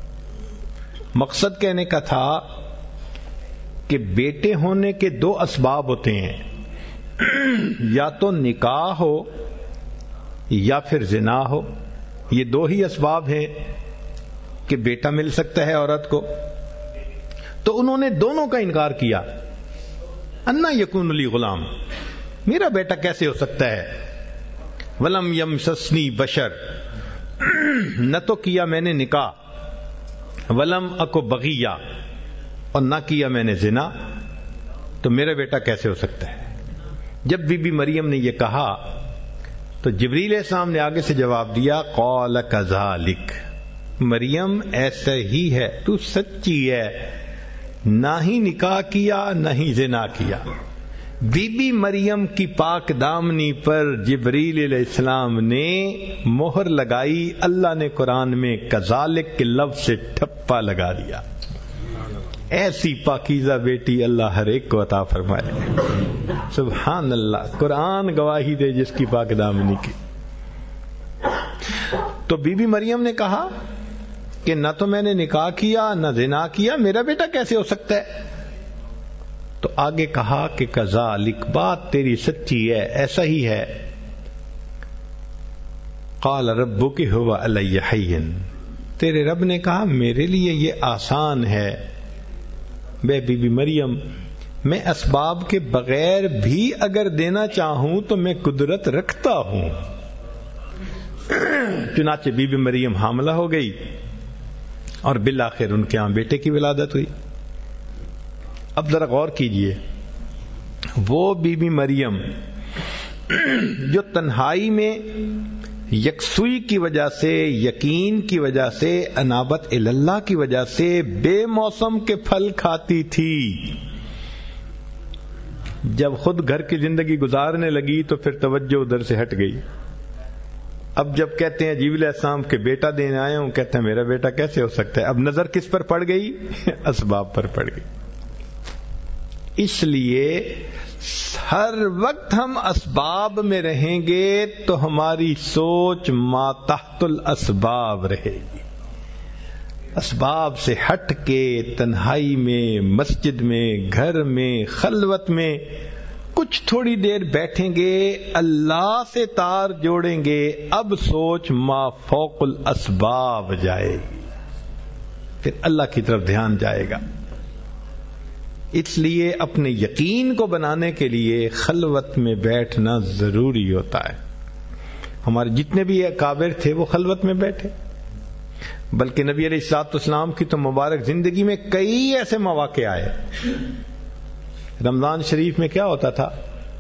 مقصد کہنے کا تھا کہ بیٹے ہونے کے دو اسباب ہوتے ہیں، یا تو نکاح ہو یا پھر زنا ہو. یہ دو ہی اسباب ہیں کہ بیٹا مل سکتا ہے عورت کو. تو انہوں نے دونوں کا انکار کیا. انا یکون لی غلام، میرا بیٹا کیسے ہو سکتا ہے؟ ولم یمسسنی بشر، نہ تو کیا میں نے نکاح، ولم اکو بغیا، اور نہ کیا میں نے زنا، تو میرا بیٹا کیسے ہو سکتا ہے؟ جب بی بی مریم نے یہ کہا تو جبریل علیہ السلام نے آگے سے جواب دیا قال کذالک، مریم ایسا ہی ہے، تو سچی ہے، نہ ہی نکاح کیا نہ ہی زنا کیا. بی بی مریم کی پاک دامنی پر جبریل علیہ السلام نے مہر لگائی. اللہ نے قرآن میں کذالک کے لفظ سے ٹھپا لگا دیا. ایسی پاکیزہ بیٹی اللہ ہر ایک کو عطا فرمائے. سبحان اللہ، قرآن گواہی دے جس کی پاک دامنی کی. تو بی بی مریم نے کہا کہ نہ تو میں نے نکاح کیا نہ زنا کیا، میرا بیٹا کیسے ہو سکتا ہے؟ تو آگے کہا کہ کذالک، بات تیری سچی ہے، ایسا ہی ہے. قال ربک هو علی ہین، تیرے رب نے کہا میرے لیے یہ آسان ہے. بے بی بی مریم، میں اسباب کے بغیر بھی اگر دینا چاہوں تو میں قدرت رکھتا ہوں. چنانچہ بی بی مریم حاملہ ہو گئی اور بالآخر ان کے ہاں بیٹے کی ولادت ہوئی. اب ذرا غور کیجئے، وہ بی بی مریم جو تنہائی میں یکسوئی کی وجہ سے، یقین کی وجہ سے، انابت اللہ کی وجہ سے بے موسم کے پھل کھاتی تھی، جب خود گھر کی زندگی گزارنے لگی تو پھر توجہ ادھر سے ہٹ گئی. اب جب کہتے ہیں جبریل علیہ السلام کے بیٹا دینے آئے ہوں، کہتے ہیں میرا بیٹا کیسے ہو سکتا ہے؟ اب نظر کس پر پڑ گئی؟ اسباب پر پڑ گئی. اس لیے ہر وقت ہم اسباب میں رہیں گے تو ہماری سوچ ما تحت الاسباب رہے گی. اسباب سے ہٹ کے تنہائی میں، مسجد میں، گھر میں، خلوت میں کچھ تھوڑی دیر بیٹھیں گے، اللہ سے تار جوڑیں گے، اب سوچ ما فوق الاسباب جائے گی، پھر اللہ کی طرف دھیان جائے گا. اس لیے اپنے یقین کو بنانے کے لیے خلوت میں بیٹھنا ضروری ہوتا ہے. ہمارے جتنے بھی اکابر تھے وہ خلوت میں بیٹھے، بلکہ نبی علیہ الصلوۃ والسلام کی تو مبارک زندگی میں کئی ایسے مواقع آئے. رمضان شریف میں کیا ہوتا تھا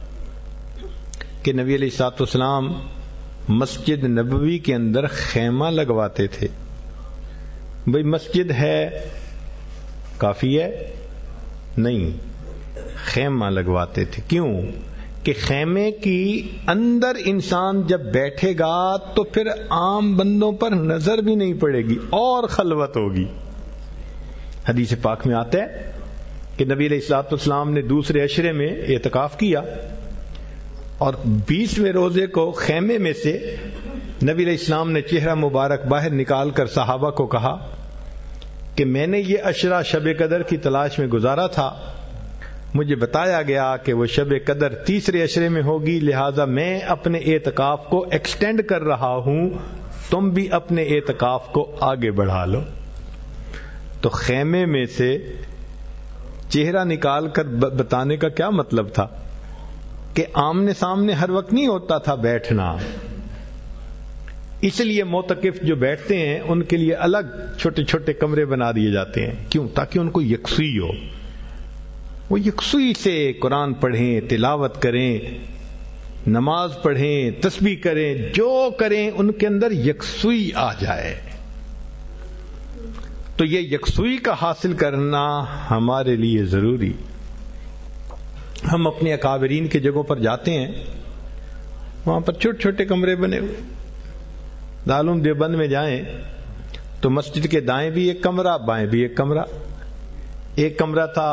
کہ نبی علیہ الصلوۃ والسلام مسجد نبوی کے اندر خیمہ لگواتے تھے. بھئی مسجد ہے کافی ہے؟ نہیں، خیمہ لگواتے تھے. کیوں؟ کہ خیمے کی اندر انسان جب بیٹھے گا تو پھر عام بندوں پر نظر بھی نہیں پڑے گی اور خلوت ہوگی. حدیث پاک میں آتا ہے کہ نبی علیہ الصلوۃ والسلام نے دوسرے عشرے میں اعتکاف کیا اور بیسویں روزے کو خیمے میں سے نبی علیہ السلام نے چہرہ مبارک باہر نکال کر صحابہ کو کہا کہ میں نے یہ عشرہ شب قدر کی تلاش میں گزارا تھا، مجھے بتایا گیا کہ وہ شب قدر تیسرے عشرے میں ہوگی، لہذا میں اپنے اعتکاف کو ایکسٹینڈ کر رہا ہوں، تم بھی اپنے اعتکاف کو آگے بڑھا لو۔ تو خیمے میں سے چہرہ نکال کر بتانے کا کیا مطلب تھا کہ آمنے سامنے ہر وقت نہیں ہوتا تھا بیٹھنا، اس لیے معتکف جو بیٹھتے ہیں ان کے لیے الگ چھوٹے چھوٹے کمرے بنا دیے جاتے ہیں، کیوں؟ تاکہ ان کو یکسوئی ہو، وہ یکسوئی سے قرآن پڑھیں، تلاوت کریں، نماز پڑھیں، تسبیح کریں، جو کریں ان کے اندر یکسوئی آ جائے۔ تو یہ یکسوئی کا حاصل کرنا ہمارے لیے ضروری۔ ہم اپنے اکابرین کے جگہوں پر جاتے ہیں، وہاں پر چھوٹے چھوٹے کمرے بنے ہوئے، دارالعلوم دیوبند میں جائیں تو مسجد کے دائیں بھی ایک کمرہ، بائیں بھی ایک کمرہ، ایک کمرہ تھا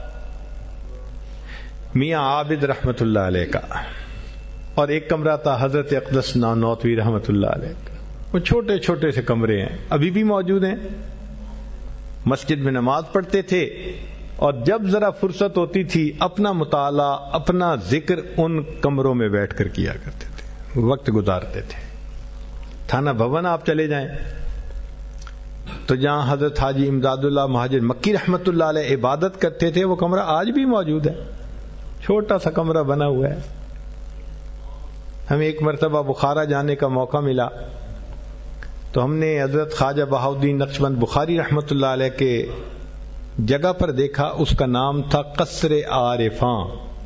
میاں عابد رحمت اللہ علیہ کا اور ایک کمرہ تھا حضرت اقدس نانوتوی رحمت اللہ علیہ کا۔ وہ چھوٹے چھوٹے سے کمرے ہیں، ابھی بھی موجود ہیں۔ مسجد میں نماز پڑھتے تھے اور جب ذرا فرصت ہوتی تھی اپنا مطالعہ، اپنا ذکر ان کمروں میں بیٹھ کر کیا کرتے تھے، وقت گزارتے تھے۔ تھانہ بھون آپ چلے جائیں تو جہاں حضرت حاجی امداد اللہ مہاجر مکی رحمت اللہ علیہ عبادت کرتے تھے، وہ کمرہ آج بھی موجود ہے، چھوٹا سا کمرہ بنا ہوا ہے۔ ہمیں ایک مرتبہ بخارا جانے کا موقع ملا تو ہم نے حضرت خواجہ بہاؤالدین نقشبند بخاری رحمت اللہ علیہ کے جگہ پر دیکھا، اس کا نام تھا قصر عارفاں۔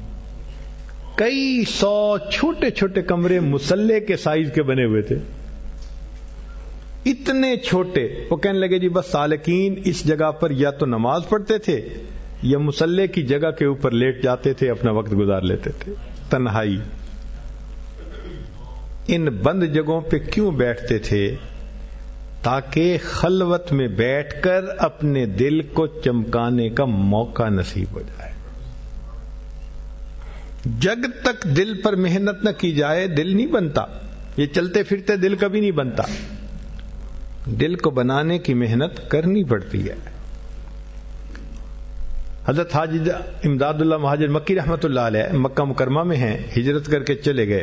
کئی سو چھوٹے چھوٹے کمرے مصلے کے سائز کے بنے ہوئے تھے، اتنے چھوٹے۔ وہ کہنے لگے جی بس سالکین اس جگہ پر یا تو نماز پڑھتے تھے یا مصلے کی جگہ کے اوپر لیٹ جاتے تھے، اپنا وقت گزار لیتے تھے۔ تنہائی۔ ان بند جگہوں پہ کیوں بیٹھتے تھے؟ تاکہ خلوت میں بیٹھ کر اپنے دل کو چمکانے کا موقع نصیب ہو جائے۔ جب تک دل پر محنت نہ کی جائے دل نہیں بنتا، یہ چلتے پھرتے دل کبھی نہیں بنتا، دل کو بنانے کی محنت کرنی پڑتی ہے۔ حضرت حاجی امداد اللہ مہاجر مکی رحمت اللہ علیہ مکہ مکرمہ میں ہیں، ہجرت کر کے چلے گئے۔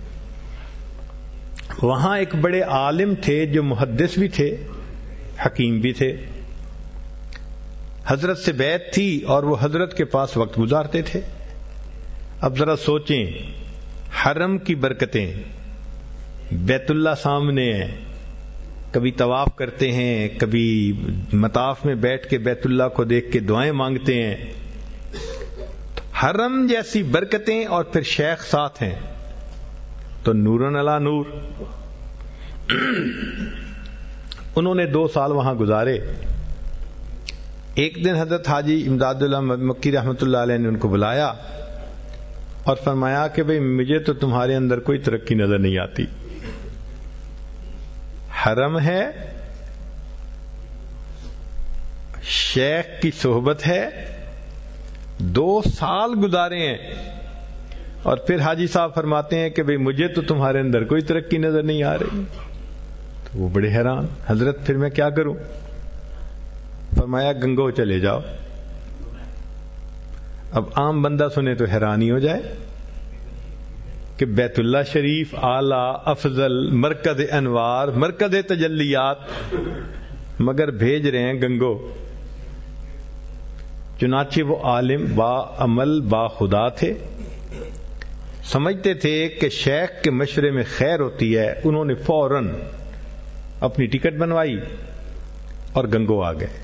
وہاں ایک بڑے عالم تھے جو محدث بھی تھے، حکیم بھی تھے، حضرت سے بیعت تھی اور وہ حضرت کے پاس وقت گزارتے تھے۔ اب ذرا سوچیں، حرم کی برکتیں، بیت اللہ سامنے ہیں، کبھی طواف کرتے ہیں، کبھی مطاف میں بیٹھ کے بیت اللہ کو دیکھ کے دعائیں مانگتے ہیں، حرم جیسی برکتیں اور پھر شیخ ساتھ ہیں تو نورن علی نور۔ انہوں نے دو سال وہاں گزارے۔ ایک دن حضرت حاجی امداد اللہ مکی رحمت اللہ علیہ نے ان کو بلایا اور فرمایا کہ بھئی مجھے تو تمہارے اندر کوئی ترقی نظر نہیں آتی، حرم ہے، شیخ کی صحبت ہے، دو سال گزارے ہیں اور پھر حاجی صاحب فرماتے ہیں کہ بھئی مجھے تو تمہارے اندر کوئی ترقی نظر نہیں آ رہی۔ تو وہ بڑے حیران، حضرت پھر میں کیا کروں؟ فرمایا گنگو چلے جاؤ۔ اب عام بندہ سنے تو حیرانی ہو جائے کہ بیت اللہ شریف اعلی افضل مرکز انوار مرکز تجلیات، مگر بھیج رہے ہیں گنگو۔ چنانچہ وہ عالم با عمل با خدا تھے، سمجھتے تھے کہ شیخ کے مشورے میں خیر ہوتی ہے، انہوں نے فوراً اپنی ٹکٹ بنوائی اور گنگو آ گئے۔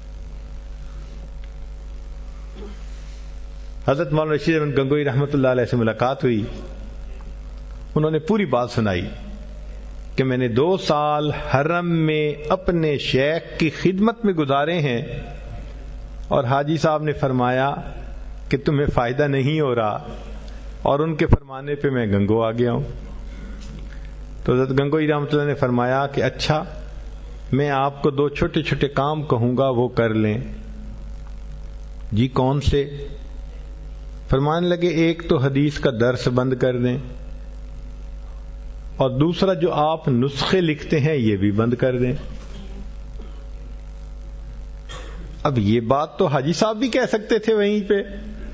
حضرت مولانا رشید احمد گنگوئی رحمت اللہ علیہ سے ملاقات ہوئی، انہوں نے پوری بات سنائی کہ میں نے دو سال حرم میں اپنے شیخ کی خدمت میں گزارے ہیں اور حاجی صاحب نے فرمایا کہ تمہیں فائدہ نہیں ہو رہا اور ان کے فرمانے پہ میں گنگو آ گیا ہوں۔ تو حضرت گنگوئی رحمۃ اللہ نے فرمایا کہ اچھا میں آپ کو دو چھوٹے چھوٹے کام کہوں گا وہ کر لیں. جی کون سے؟ فرمانے لگے ایک تو حدیث کا درس بند کر دیں اور دوسرا جو آپ نسخے لکھتے ہیں یہ بھی بند کر دیں. اب یہ بات تو حاجی صاحب بھی کہہ سکتے تھے وہیں پہ،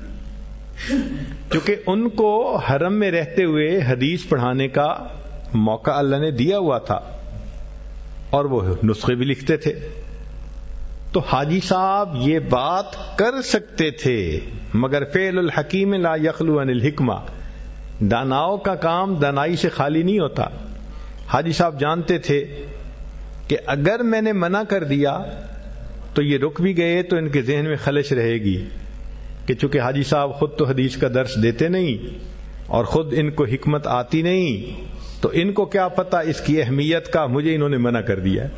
کیونکہ ان کو حرم میں رہتے ہوئے حدیث پڑھانے کا موقع اللہ نے دیا ہوا تھا اور وہ نسخے بھی لکھتے تھے. تو حاجی صاحب یہ بات کر سکتے تھے، مگر فعل الحکیم لا یخلو عن الحکمہ، داناؤں کا کام دانائی سے خالی نہیں ہوتا. حاجی صاحب جانتے تھے کہ اگر میں نے منع کر دیا تو یہ رک بھی گئے تو ان کے ذہن میں خلش رہے گی کہ چونکہ حاجی صاحب خود تو حدیث کا درس دیتے نہیں اور خود ان کو حکمت آتی نہیں، تو ان کو کیا پتا اس کی اہمیت کا، مجھے انہوں نے منع کر دیا.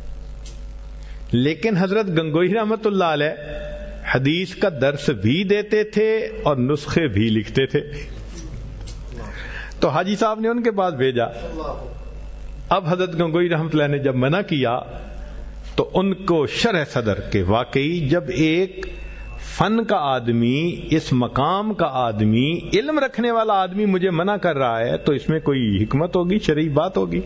لیکن حضرت گنگوہی رحمت اللہ علیہ حدیث کا درس بھی دیتے تھے اور نسخے بھی لکھتے تھے. تو حاجی صاحب نے ان کے پاس بھیجا. اب حضرت گنگوہی رحمت اللہ نے جب منع کیا تو ان کو شرح صدر کہ واقعی جب ایک فن کا آدمی، اس مقام کا آدمی، علم رکھنے والا آدمی مجھے منع کر رہا ہے تو اس میں کوئی حکمت ہوگی، شرعی بات ہوگی.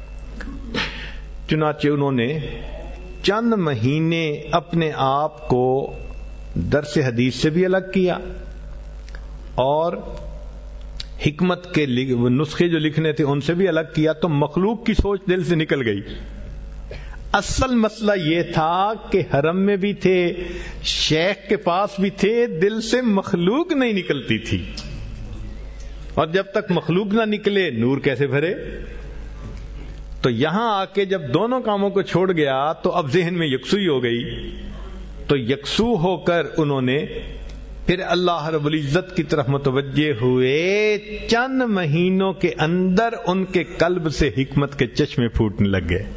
چنانچہ انہوں نے چند مہینے اپنے آپ کو درس حدیث سے بھی الگ کیا اور حکمت کے نسخے جو لکھنے تھے ان سے بھی الگ کیا، تو مخلوق کی سوچ دل سے نکل گئی. اصل مسئلہ یہ تھا کہ حرم میں بھی تھے، شیخ کے پاس بھی تھے، دل سے مخلوق نہیں نکلتی تھی، اور جب تک مخلوق نہ نکلے نور کیسے بھرے؟ تو یہاں آ کے جب دونوں کاموں کو چھوڑ گیا تو اب ذہن میں یکسوئی ہو گئی. تو یکسو ہو کر انہوں نے پھر اللہ رب العزت کی طرف متوجہ ہوئے. چند مہینوں کے اندر ان کے قلب سے حکمت کے چشمے پھوٹنے لگ گئے.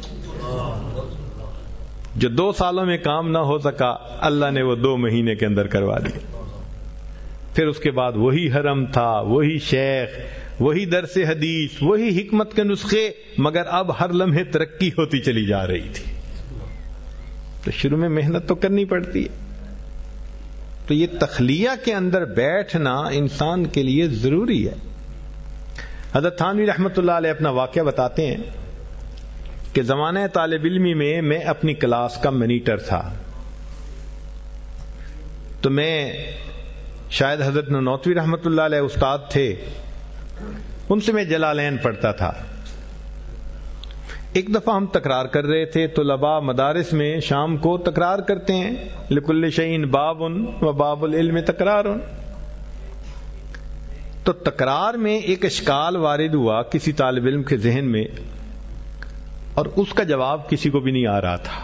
جو دو سالوں میں کام نہ ہو سکا اللہ نے وہ دو مہینے کے اندر کروا دیا. پھر اس کے بعد وہی حرم تھا، وہی شیخ، وہی درس حدیث، وہی حکمت کے نسخے، مگر اب ہر لمحے ترقی ہوتی چلی جا رہی تھی. تو شروع میں محنت تو کرنی پڑتی ہے. تو یہ تخلیہ کے اندر بیٹھنا انسان کے لیے ضروری ہے. حضرت تھانوی رحمت اللہ علیہ اپنا واقعہ بتاتے ہیں کہ زمانہ طالب علمی میں میں اپنی کلاس کا منیٹر تھا. تو میں شاید حضرت نانوتوی رحمت اللہ علیہ استاد تھے، ان سے میں جلالین پڑھتا تھا. ایک دفعہ ہم تکرار کر رہے تھے. طلباء مدارس میں شام کو تکرار کرتے ہیں، لکل شیء باب و باب العلم تکرار. تو تکرار میں ایک اشکال وارد ہوا کسی طالب علم کے ذہن میں، اور اس کا جواب کسی کو بھی نہیں آ رہا تھا.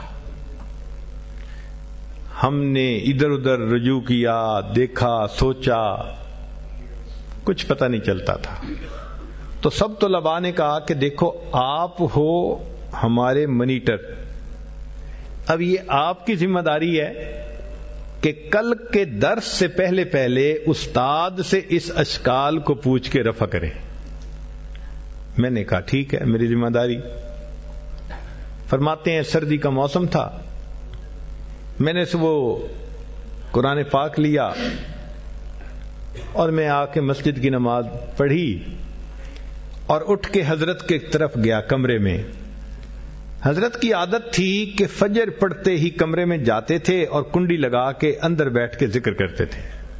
ہم نے ادھر ادھر رجوع کیا، دیکھا، سوچا، کچھ پتہ نہیں چلتا تھا. تو سب طلباء نے کہا کہ دیکھو آپ ہو ہمارے منیٹر، اب یہ آپ کی ذمہ داری ہے کہ کل کے درس سے پہلے پہلے استاد سے اس اشکال کو پوچھ کے رفع کریں. میں نے کہا ٹھیک ہے، میری ذمہ داری. فرماتے ہیں سردی کا موسم تھا، میں نے سے وہ قرآن پاک لیا اور میں آ کے مسجد کی نماز پڑھی اور اٹھ کے حضرت کے طرف گیا کمرے میں. حضرت کی عادت تھی کہ فجر پڑھتے ہی کمرے میں جاتے تھے اور کنڈی لگا کے اندر بیٹھ کے ذکر کرتے تھے.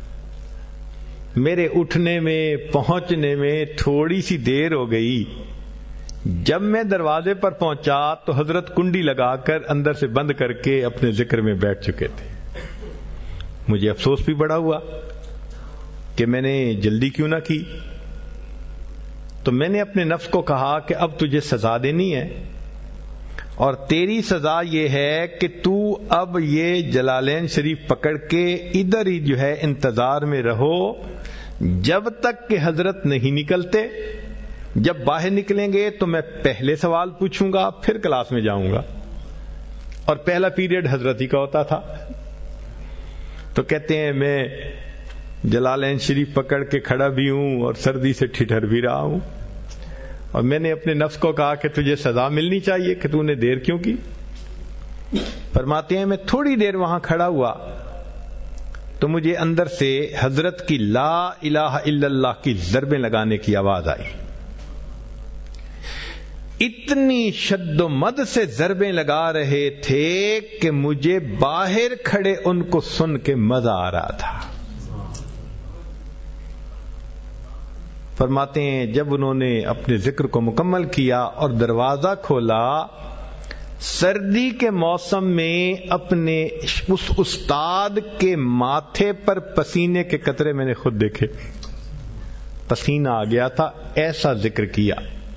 میرے اٹھنے میں پہنچنے میں تھوڑی سی دیر ہو گئی. جب میں دروازے پر پہنچا تو حضرت کنڈی لگا کر اندر سے بند کر کے اپنے ذکر میں بیٹھ چکے تھے. مجھے افسوس بھی بڑا ہوا کہ میں نے جلدی کیوں نہ کی. تو میں نے اپنے نفس کو کہا کہ اب تجھے سزا دینی ہے، اور تیری سزا یہ ہے کہ تو اب یہ جلالین شریف پکڑ کے ادھر ہی جو ہے انتظار میں رہو جب تک کہ حضرت نہیں نکلتے. جب باہر نکلیں گے تو میں پہلے سوال پوچھوں گا، پھر کلاس میں جاؤں گا. اور پہلا پیریڈ حضرت ہی کا ہوتا تھا. تو کہتے ہیں میں جلالین شریف پکڑ کے کھڑا بھی ہوں اور سردی سے ٹھٹر بھی رہا ہوں، اور میں نے اپنے نفس کو کہا کہ تجھے سزا ملنی چاہیے کہ تو نے دیر کیوں کی. فرماتے ہیں میں تھوڑی دیر وہاں کھڑا ہوا تو مجھے اندر سے حضرت کی لا الہ الا اللہ کی ضربیں لگانے کی آواز آئی. اتنی شد و مد سے ضربیں لگا رہے تھے کہ مجھے باہر کھڑے ان کو سن کے مزہ آ رہا تھا. فرماتے ہیں جب انہوں نے اپنے ذکر کو مکمل کیا اور دروازہ کھولا، سردی کے موسم میں اپنے اس استاد کے ماتھے پر پسینے کے قطرے میں نے خود دیکھے. پسینہ آ گیا تھا، ایسا ذکر کیا.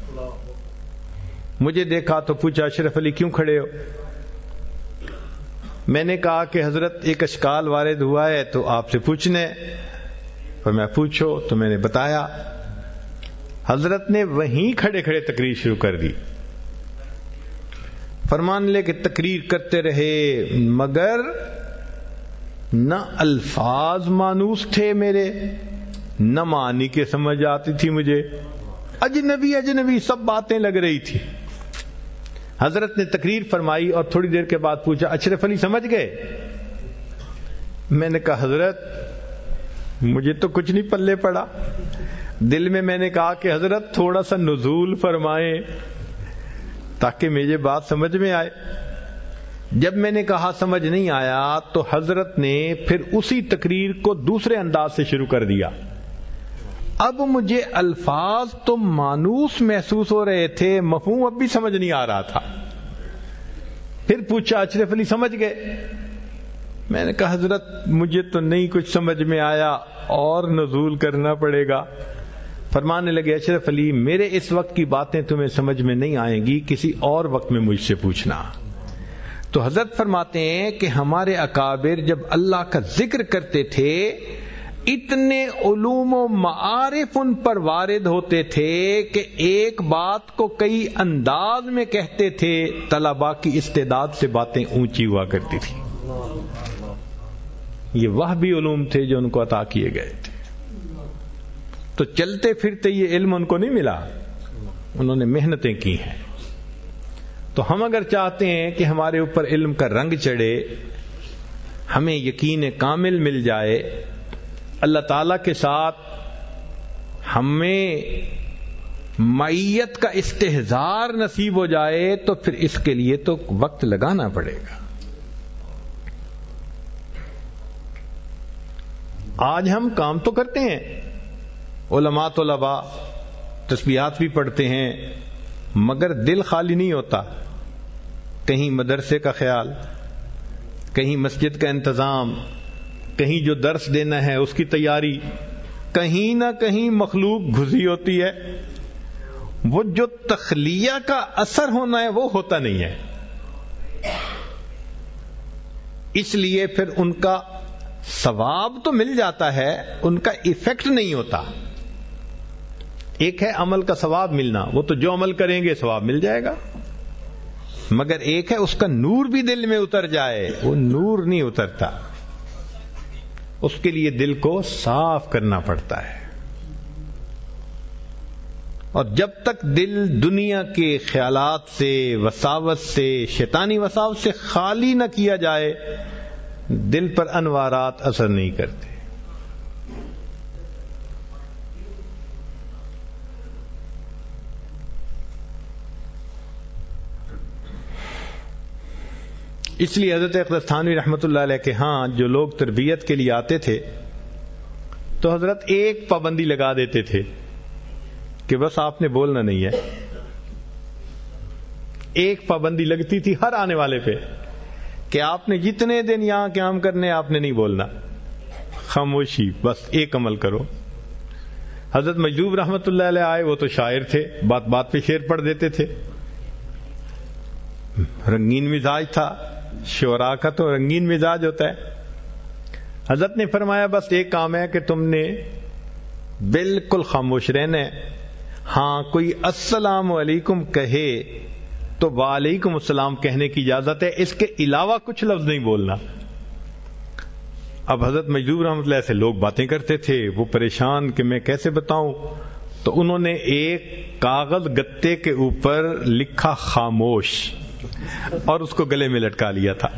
مجھے دیکھا تو پوچھا اشرف علی کیوں کھڑے ہو؟ میں نے کہا کہ حضرت ایک اشکال وارد ہوا ہے تو آپ سے پوچھنے. پر میں پوچھو تو میں نے بتایا. حضرت نے وہیں کھڑے کھڑے تقریر شروع کر دی. فرمان لے کہ تقریر کرتے رہے مگر نہ الفاظ مانوس تھے میرے، نہ معنی کے سمجھ آتی تھی مجھے. اجنبی اجنبی سب باتیں لگ رہی تھی. حضرت نے تقریر فرمائی اور تھوڑی دیر کے بعد پوچھا اشرف علی سمجھ گئے؟ میں نے کہا حضرت مجھے تو کچھ نہیں پلے پڑا. دل میں میں نے کہا کہ حضرت تھوڑا سا نزول فرمائیں تاکہ مجھے بات سمجھ میں آئے. جب میں نے کہا سمجھ نہیں آیا تو حضرت نے پھر اسی تقریر کو دوسرے انداز سے شروع کر دیا. اب مجھے الفاظ تو مانوس محسوس ہو رہے تھے، مفہوم اب بھی سمجھ نہیں آ رہا تھا. پھر پوچھا اشرف علی سمجھ گئے؟ میں نے کہا حضرت مجھے تو نہیں کچھ سمجھ میں آیا اور نزول کرنا پڑے گا. فرمانے لگے اشرف علی میرے اس وقت کی باتیں تمہیں سمجھ میں نہیں آئیں گی، کسی اور وقت میں مجھ سے پوچھنا. تو حضرت فرماتے ہیں کہ ہمارے اکابر جب اللہ کا ذکر کرتے تھے اتنے علوم و معارف ان پر وارد ہوتے تھے کہ ایک بات کو کئی انداز میں کہتے تھے. طلباء کی استعداد سے باتیں اونچی ہوا کرتی تھی. یہ وہبی علوم تھے جو ان کو عطا کیے گئے تھے. تو چلتے پھرتے یہ علم ان کو نہیں ملا، انہوں نے محنتیں کی ہیں. تو ہم اگر چاہتے ہیں کہ ہمارے اوپر علم کا رنگ چڑھے، ہمیں یقین کامل مل جائے، اللہ تعالی کے ساتھ ہمیں معیت کا استحضار نصیب ہو جائے، تو پھر اس کے لیے تو وقت لگانا پڑے گا. آج ہم کام تو کرتے ہیں، علماء طلباء تسبیحات بھی پڑھتے ہیں، مگر دل خالی نہیں ہوتا. کہیں مدرسے کا خیال، کہیں مسجد کا انتظام، کہیں جو درس دینا ہے اس کی تیاری، کہیں نہ کہیں مخلوق گھسی ہوتی ہے. وہ جو تخلیہ کا اثر ہونا ہے وہ ہوتا نہیں ہے. اس لیے پھر ان کا ثواب تو مل جاتا ہے، ان کا ایفیکٹ نہیں ہوتا. ایک ہے عمل کا ثواب ملنا، وہ تو جو عمل کریں گے ثواب مل جائے گا، مگر ایک ہے اس کا نور بھی دل میں اتر جائے، وہ نور نہیں اترتا. اس کے لیے دل کو صاف کرنا پڑتا ہے. اور جب تک دل دنیا کے خیالات سے، وساوس سے، شیطانی وساوس سے خالی نہ کیا جائے، دل پر انوارات اثر نہیں کرتے. اس لیے حضرت اقدس تھانوی رحمۃ اللہ علیہ کے ہاں جو لوگ تربیت کے لیے آتے تھے تو حضرت ایک پابندی لگا دیتے تھے کہ بس آپ نے بولنا نہیں ہے. ایک پابندی لگتی تھی ہر آنے والے پہ کہ آپ نے جتنے دن یہاں قیام کرنے آپ نے نہیں بولنا، خاموشی، بس ایک عمل کرو. حضرت مجذوب رحمۃ اللہ علیہ آئے، وہ تو شاعر تھے، بات بات پہ شعر پڑھ دیتے تھے، رنگین مزاج تھا. شعراء کا تو رنگین مزاج ہوتا ہے. حضرت نے فرمایا بس ایک کام ہے کہ تم نے بالکل خاموش رہنا ہے. ہاں کوئی السلام علیکم کہے تو وعلیکم السلام کہنے کی اجازت ہے، اس کے علاوہ کچھ لفظ نہیں بولنا. اب حضرت مجذوب رحمۃ اللہ سے لوگ باتیں کرتے تھے، وہ پریشان کہ میں کیسے بتاؤں. تو انہوں نے ایک کاغذ گتے کے اوپر لکھا خاموش. اور اس کو گلے میں لٹکا لیا تھا.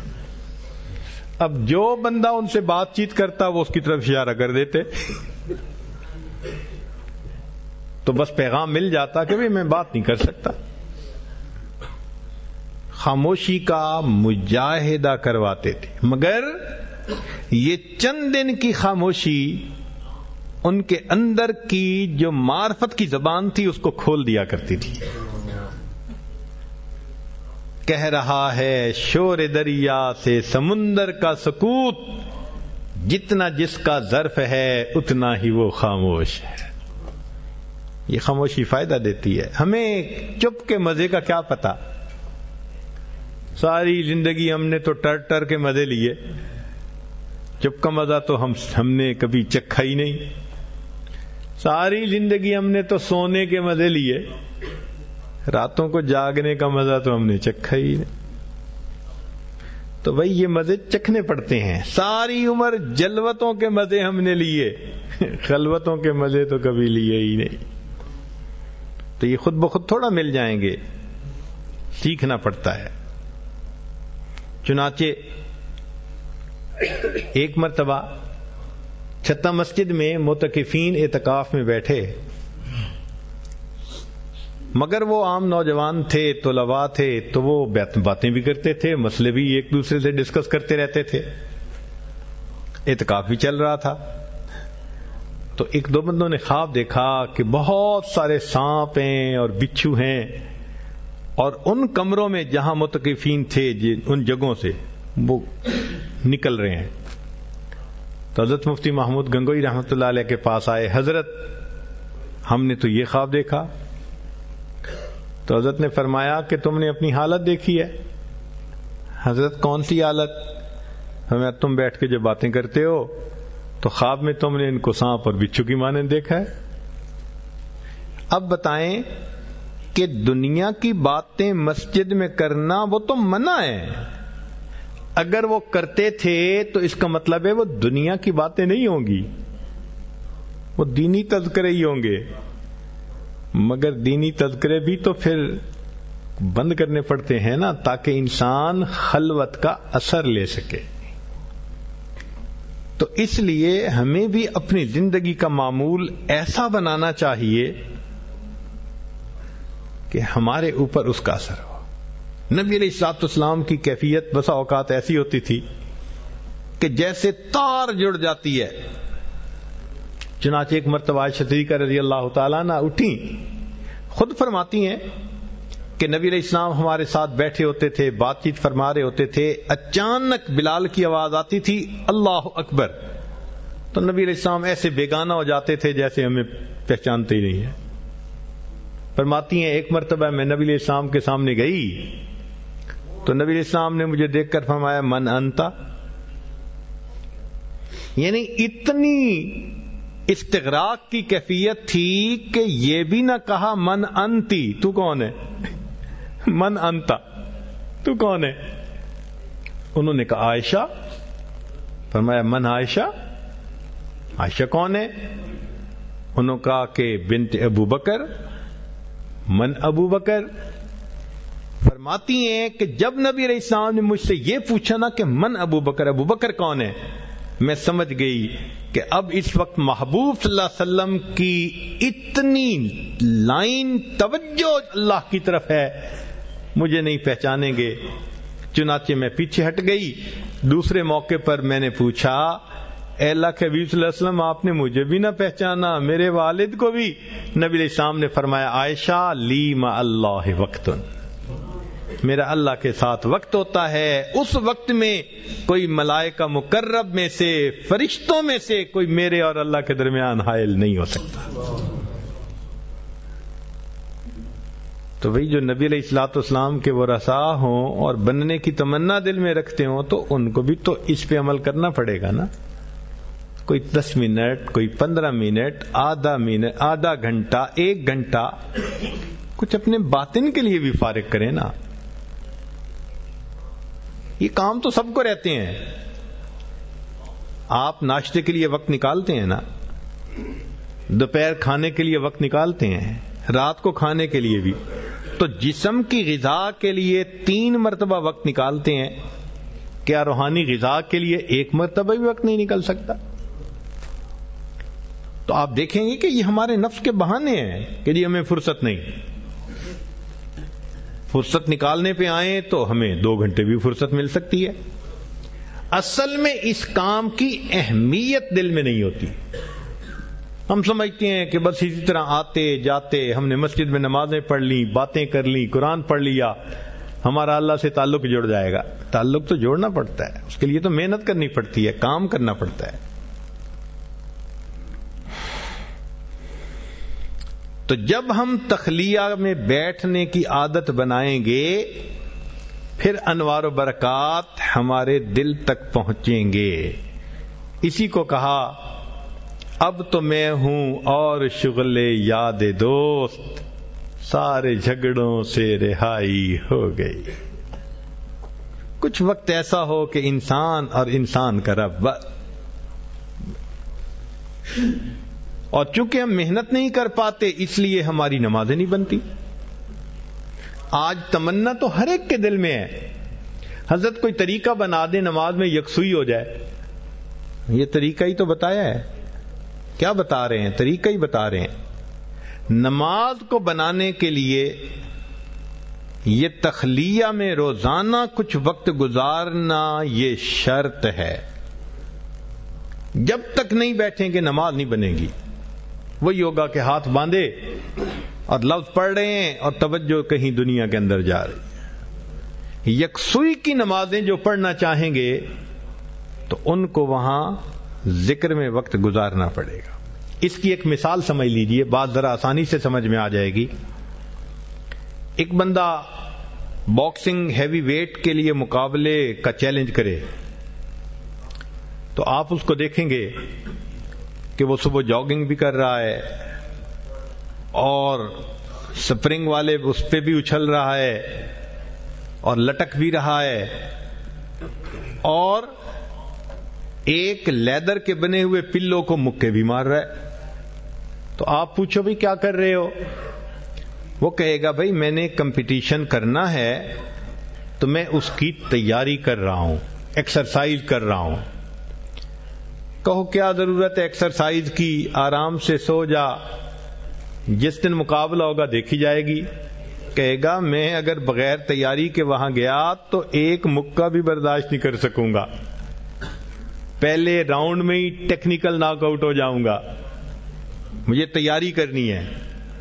اب جو بندہ ان سے بات چیت کرتا وہ اس کی طرف اشارہ کر دیتے، تو بس پیغام مل جاتا کہ میں بات نہیں کر سکتا. خاموشی کا مجاہدہ کرواتے تھے، مگر یہ چند دن کی خاموشی ان کے اندر کی جو معرفت کی زبان تھی اس کو کھول دیا کرتی تھی. کہہ رہا ہے شور دریا سے سمندر کا سکوت، جتنا جس کا ظرف ہے اتنا ہی وہ خاموش ہے. یہ خاموشی فائدہ دیتی ہے. ہمیں چپ کے مزے کا کیا پتا، ساری زندگی ہم نے تو ٹر ٹر کے مزے لیے، چپ کا مزہ تو ہم ہم نے کبھی چکھا ہی نہیں. ساری زندگی ہم نے تو سونے کے مزے لیے، راتوں کو جاگنے کا مزہ تو ہم نے چکھا ہی نہیں. تو بھئی یہ مزے چکھنے پڑتے ہیں. ساری عمر جلوتوں کے مزے ہم نے لیے، خلوتوں کے مزے تو کبھی لیے ہی نہیں. تو یہ خود بخود تھوڑا مل جائیں گے، سیکھنا پڑتا ہے. چنانچہ ایک مرتبہ چھتا مسجد میں معتکفین اعتکاف میں بیٹھے، مگر وہ عام نوجوان تھے، طلباء تھے، تو وہ باتیں بھی کرتے تھے، مسئلے بھی ایک دوسرے سے ڈسکس کرتے رہتے تھے. اعتکاف بھی چل رہا تھا. تو ایک دو بندوں نے خواب دیکھا کہ بہت سارے سانپ ہیں اور بچھو ہیں، اور ان کمروں میں جہاں معتکفین تھے ان جگہوں سے وہ نکل رہے ہیں. تو حضرت مفتی محمود گنگوئی رحمۃ اللہ علیہ کے پاس آئے، حضرت ہم نے تو یہ خواب دیکھا. تو حضرت نے فرمایا کہ تم نے اپنی حالت دیکھی ہے. حضرت کون سی حالت؟ ہمیں تم بیٹھ کے جو باتیں کرتے ہو تو خواب میں تم نے ان کو سانپ اور بچھو کی مانند دیکھا ہے. اب بتائیں کہ دنیا کی باتیں مسجد میں کرنا وہ تو منع ہے. اگر وہ کرتے تھے تو اس کا مطلب ہے وہ دنیا کی باتیں نہیں ہوں گی، وہ دینی تذکرے ہی ہوں گے. مگر دینی تذکرے بھی تو پھر بند کرنے پڑتے ہیں نا، تاکہ انسان خلوت کا اثر لے سکے. تو اس لیے ہمیں بھی اپنی زندگی کا معمول ایسا بنانا چاہیے کہ ہمارے اوپر اس کا اثر ہو. نبی علیہ الصلوۃ والسلام کی کیفیت بسا اوقات ایسی ہوتی تھی کہ جیسے تار جڑ جاتی ہے. چنانچہ ایک مرتبہ عائشہ صدیقہ رضی اللہ تعالیٰ عنہ اٹھی، خود فرماتی ہیں کہ نبی علیہ السلام ہمارے ساتھ بیٹھے ہوتے تھے، بات چیت فرما رہے ہوتے تھے، اچانک بلال کی آواز آتی تھی اللہ اکبر. تو نبی علیہ السلام ایسے بیگانہ ہو جاتے تھے جیسے ہمیں پہچانتے ہی نہیں ہیں. فرماتی ہیں ایک مرتبہ میں نبی علیہ السلام کے سامنے گئی تو نبی علیہ السلام نے مجھے دیکھ کر فرمایا من انتا، یعنی اتنی استغراق کی کیفیت تھی کہ یہ بھی نہ کہا من انتی، تو کون ہے، من انتا تو کون ہے. انہوں نے کہا عائشہ. فرمایا من عائشہ، عائشہ کون ہے؟ انہوں نے کہا کہ بنت ابو بکر. من ابو بکر. فرماتی ہیں کہ جب نبی علیہ السلام نے مجھ سے یہ پوچھا نا کہ من ابو بکر، ابو بکر کون ہے، میں سمجھ گئی کہ اب اس وقت محبوب صلی اللہ علیہ وسلم کی اتنی لائن توجہ اللہ کی طرف ہے، مجھے نہیں پہچانیں گے. چنانچہ میں پیچھے ہٹ گئی. دوسرے موقع پر میں نے پوچھا اے اللہ کے حبیب صلی اللہ علیہ وسلم آپ نے مجھے بھی نہ پہچانا، میرے والد کو بھی؟ نبی علیہ السلام نے فرمایا عائشہ لی ما اللہ وقتن، میرا اللہ کے ساتھ وقت ہوتا ہے، اس وقت میں کوئی ملائکہ مقرب میں سے، فرشتوں میں سے کوئی میرے اور اللہ کے درمیان حائل نہیں ہو سکتا. تو وہی جو نبی علیہ الصلوۃ والسلام کے ورثاء ہوں اور بننے کی تمنا دل میں رکھتے ہوں تو ان کو بھی تو اس پہ عمل کرنا پڑے گا نا. کوئی دس منٹ، کوئی پندرہ منٹ، آدھا منٹ، آدھا گھنٹہ، ایک گھنٹہ کچھ اپنے باطن کے لیے بھی فارغ کریں نا. یہ کام تو سب کو رہتے ہیں. آپ ناشتے کے لیے وقت نکالتے ہیں نا، دوپہر کھانے کے لیے وقت نکالتے ہیں، رات کو کھانے کے لیے بھی. تو جسم کی غذا کے لیے تین مرتبہ وقت نکالتے ہیں، کیا روحانی غذا کے لیے ایک مرتبہ بھی وقت نہیں نکل سکتا؟ تو آپ دیکھیں گے کہ یہ ہمارے نفس کے بہانے ہیں کہ جی ہمیں فرصت نہیں. فرصت نکالنے پہ آئیں تو ہمیں دو گھنٹے بھی فرصت مل سکتی ہے. اصل میں اس کام کی اہمیت دل میں نہیں ہوتی. ہم سمجھتے ہیں کہ بس اسی طرح آتے جاتے ہم نے مسجد میں نمازیں پڑھ لی، باتیں کر لی، قرآن پڑھ لیا، ہمارا اللہ سے تعلق جڑ جائے گا. تعلق تو جوڑنا پڑتا ہے، اس کے لیے تو محنت کرنی پڑتی ہے، کام کرنا پڑتا ہے. تو جب ہم تخلیہ میں بیٹھنے کی عادت بنائیں گے پھر انوار و برکات ہمارے دل تک پہنچیں گے. اسی کو کہا اب تو میں ہوں اور شغل یاد دوست، سارے جھگڑوں سے رہائی ہو گئی. کچھ وقت ایسا ہو کہ انسان اور انسان کا رب، اور چونکہ ہم محنت نہیں کر پاتے اس لیے ہماری نمازیں نہیں بنتی. آج تمنا تو ہر ایک کے دل میں ہے، حضرت کوئی طریقہ بنا دے نماز میں یکسوئی ہو جائے. یہ طریقہ ہی تو بتایا ہے. کیا بتا رہے ہیں؟ طریقہ ہی بتا رہے ہیں. نماز کو بنانے کے لیے یہ تخلیہ میں روزانہ کچھ وقت گزارنا یہ شرط ہے. جب تک نہیں بیٹھیں گے نماز نہیں بنے گی. وہی ہوگا کہ ہاتھ باندھے اور لفظ پڑھ رہے ہیں اور توجہ کہیں دنیا کے اندر جا رہی ہے. یکسوئی کی نمازیں جو پڑھنا چاہیں گے تو ان کو وہاں ذکر میں وقت گزارنا پڑے گا. اس کی ایک مثال سمجھ لیجئے، بات ذرا آسانی سے سمجھ میں آ جائے گی. ایک بندہ باکسنگ ہیوی ویٹ کے لیے مقابلے کا چیلنج کرے تو آپ اس کو دیکھیں گے کہ وہ صبح جاگنگ بھی کر رہا ہے اور سپرنگ والے اس پہ بھی اچھل رہا ہے اور لٹک بھی رہا ہے اور ایک لیدر کے بنے ہوئے پلوں کو مکے بھی مار رہا ہے. تو آپ پوچھو بھی کیا کر رہے ہو؟ وہ کہے گا بھائی میں نے کمپٹیشن کرنا ہے تو میں اس کی تیاری کر رہا ہوں، ایکسرسائز کر رہا ہوں. کہو کیا ضرورت ہے ایکسرسائز کی، آرام سے سو جا، جس دن مقابلہ ہوگا دیکھی جائے گی. کہے گا میں اگر بغیر تیاری کے وہاں گیا تو ایک مکہ بھی برداشت نہیں کر سکوں گا، پہلے راؤنڈ میں ہی ٹیکنیکل ناک آؤٹ ہو جاؤں گا. مجھے تیاری کرنی ہے.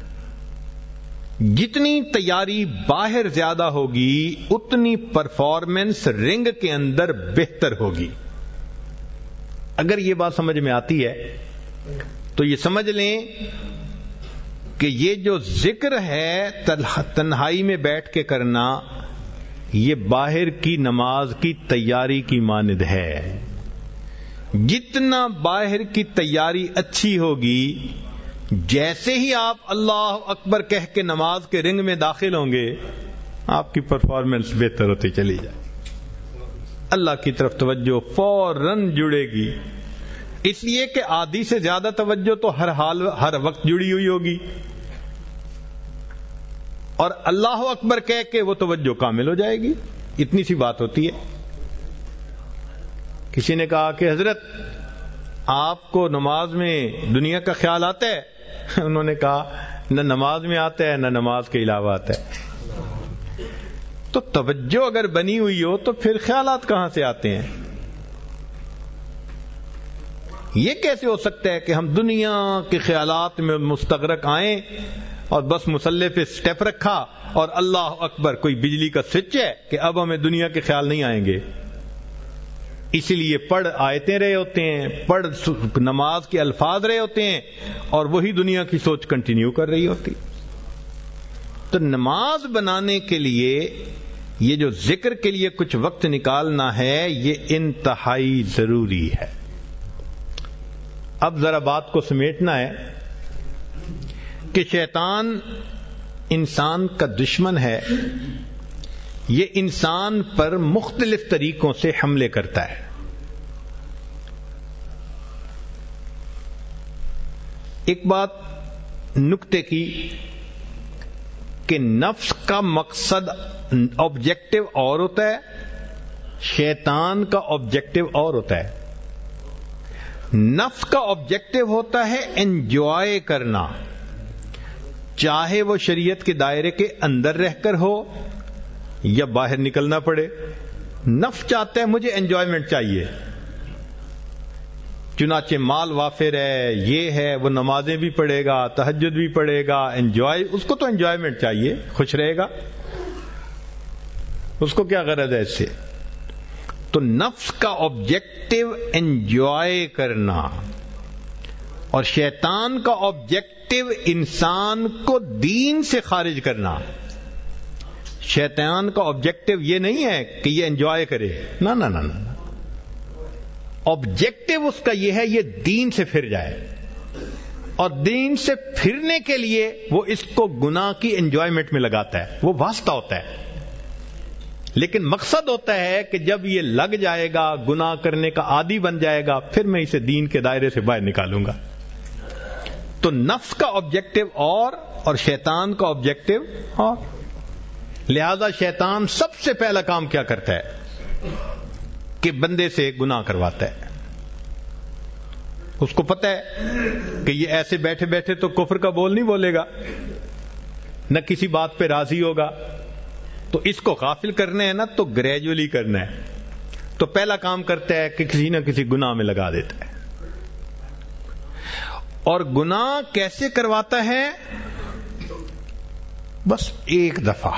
جتنی تیاری باہر زیادہ ہوگی اتنی پرفارمنس رنگ کے اندر بہتر ہوگی. اگر یہ بات سمجھ میں آتی ہے تو یہ سمجھ لیں کہ یہ جو ذکر ہے تنہائی میں بیٹھ کے کرنا یہ باہر کی نماز کی تیاری کی مانند ہے. جتنا باہر کی تیاری اچھی ہوگی، جیسے ہی آپ اللہ اکبر کہہ کے نماز کے رنگ میں داخل ہوں گے آپ کی پرفارمنس بہتر ہوتی چلی جائے. اللہ کی طرف توجہ فوراً جڑے گی، اس لیے کہ آدھی سے زیادہ توجہ تو ہر حال ہر وقت جڑی ہوئی ہوگی، اور اللہ اکبر کہہ کے وہ توجہ کامل ہو جائے گی. اتنی سی بات ہوتی ہے. کسی نے کہا کہ حضرت آپ کو نماز میں دنیا کا خیال آتا ہے؟ انہوں نے کہا نہ نماز میں آتا ہے نہ نماز کے علاوہ آتا ہے. تو توجہ اگر بنی ہوئی ہو تو پھر خیالات کہاں سے آتے ہیں؟ یہ کیسے ہو سکتا ہے کہ ہم دنیا کے خیالات میں مستغرق آئیں اور بس مصلی پہ سٹیپ رکھا اور اللہ اکبر کوئی بجلی کا سوئچ ہے کہ اب ہمیں دنیا کے خیال نہیں آئیں گے. اسی لیے پڑھ آیتیں رہے ہوتے ہیں، پڑھ نماز کے الفاظ رہے ہوتے ہیں اور وہی دنیا کی سوچ کنٹینیو کر رہی ہوتی. تو نماز بنانے کے لیے یہ جو ذکر کے لیے کچھ وقت نکالنا ہے یہ انتہائی ضروری ہے. اب ذرا بات کو سمیٹنا ہے کہ شیطان انسان کا دشمن ہے. یہ انسان پر مختلف طریقوں سے حملے کرتا ہے. ایک بات نکتے کی کہ نفس کا مقصد آبجیکٹو اور ہوتا ہے، شیطان کا آبجیکٹو اور ہوتا ہے. نفس کا آبجیکٹو ہوتا ہے انجوائے کرنا، چاہے وہ شریعت کے دائرے کے اندر رہ کر ہو یا باہر نکلنا پڑے. نفس چاہتا ہے مجھے انجوائمنٹ چاہیے، چنانچہ مال وافر ہے، یہ ہے، وہ نمازیں بھی پڑھے گا، تہجد بھی پڑھے گا، انجوائے، اس کو تو انجوائمنٹ چاہیے، خوش رہے گا، اس کو کیا غرض ہے اس سے. تو نفس کا آبجیکٹو انجوائے کرنا اور شیطان کا آبجیکٹو انسان کو دین سے خارج کرنا. شیطان کا آبجیکٹو یہ نہیں ہے کہ یہ انجوائے کرے، نہ نہ نہ نہ، آبجیکٹو اس کا یہ ہے یہ دین سے پھر جائے، اور دین سے پھرنے کے لیے وہ اس کو گناہ کی انجوائمنٹ میں لگاتا ہے، وہ واسطہ ہوتا ہے. لیکن مقصد ہوتا ہے کہ جب یہ لگ جائے گا، گناہ کرنے کا عادی بن جائے گا، پھر میں اسے دین کے دائرے سے باہر نکالوں گا. تو نفس کا آبجیکٹو اور اور شیطان کا آبجیکٹو اور. لہذا شیطان سب سے پہلا کام کیا کرتا ہے کہ بندے سے گناہ کرواتا ہے. اس کو پتہ ہے کہ یہ ایسے بیٹھے بیٹھے تو کفر کا بول نہیں بولے گا، نہ کسی بات پہ راضی ہوگا. تو اس کو غافل کرنا ہے نا تو گریجولی کرنا ہے. تو پہلا کام کرتا ہے کہ کسی نہ کسی گناہ میں لگا دیتا ہے. اور گناہ کیسے کرواتا ہے؟ بس ایک دفعہ،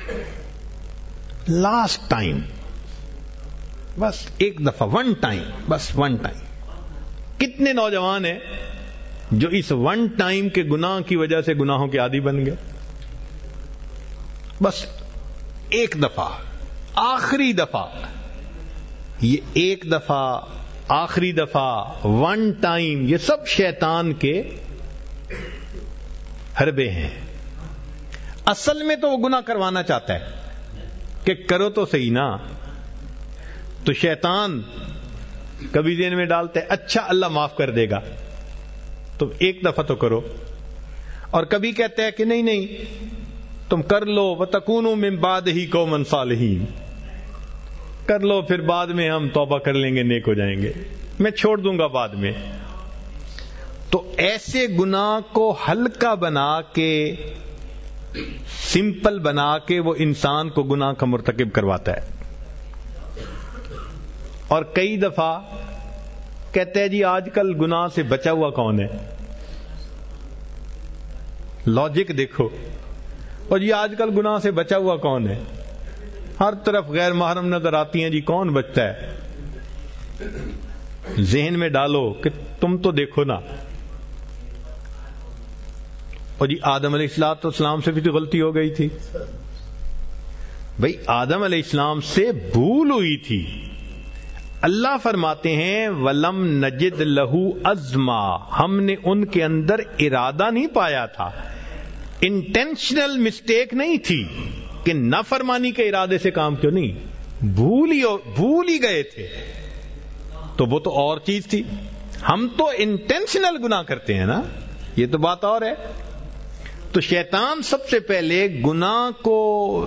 لاسٹ ٹائم، بس ایک دفعہ، ون ٹائم، بس ون ٹائم. کتنے نوجوان ہیں جو اس ون ٹائم کے گناہ کی وجہ سے گناہوں کے عادی بن گئے؟ بس ایک دفعہ، آخری دفعہ، یہ ایک دفعہ، آخری دفعہ، ون ٹائم، یہ سب شیطان کے حربے ہیں. اصل میں تو وہ گناہ کروانا چاہتا ہے کہ کرو تو صحیح نا. تو شیطان کبھی دین میں ڈالتے ہے اچھا اللہ معاف کر دے گا، تو ایک دفعہ تو کرو. اور کبھی کہتے ہیں کہ نہیں نہیں تم کر لو، وَتَكُونُوا مِن بَعْدِهِ قَوْمًا صَالِحِينَ، کر لو پھر بعد میں ہم توبہ کر لیں گے، نیک ہو جائیں گے، میں چھوڑ دوں گا بعد میں. تو ایسے گناہ کو ہلکا بنا کے، سمپل بنا کے وہ انسان کو گناہ کا مرتکب کرواتا ہے. اور کئی دفعہ کہتے ہیں جی آج کل گناہ سے بچا ہوا کون ہے؟ لاجک دیکھو. اور جی آج کل گناہ سے بچا ہوا کون ہے؟ ہر طرف غیر محرم نظر آتی ہیں، جی کون بچتا ہے؟ ذہن میں ڈالو کہ تم تو دیکھو نا. اور جی آدم علیہ الصلوۃ والسلام سے بھی تو غلطی ہو گئی تھی. بھئی آدم علیہ السلام سے بھول ہوئی تھی. اللہ فرماتے ہیں وَلَمْ نَجِدْ لَهُ عَزْمًا، ہم نے ان کے اندر ارادہ نہیں پایا تھا، انٹینشنل مسٹیک نہیں تھی کہ نافرمانی کے ارادے سے کام کیوں نہیں، بھول ہی بھول ہی گئے تھے. تو وہ تو اور چیز تھی، ہم تو انٹینشنل گناہ کرتے ہیں نا، یہ تو بات اور ہے. تو شیطان سب سے پہلے گناہ کو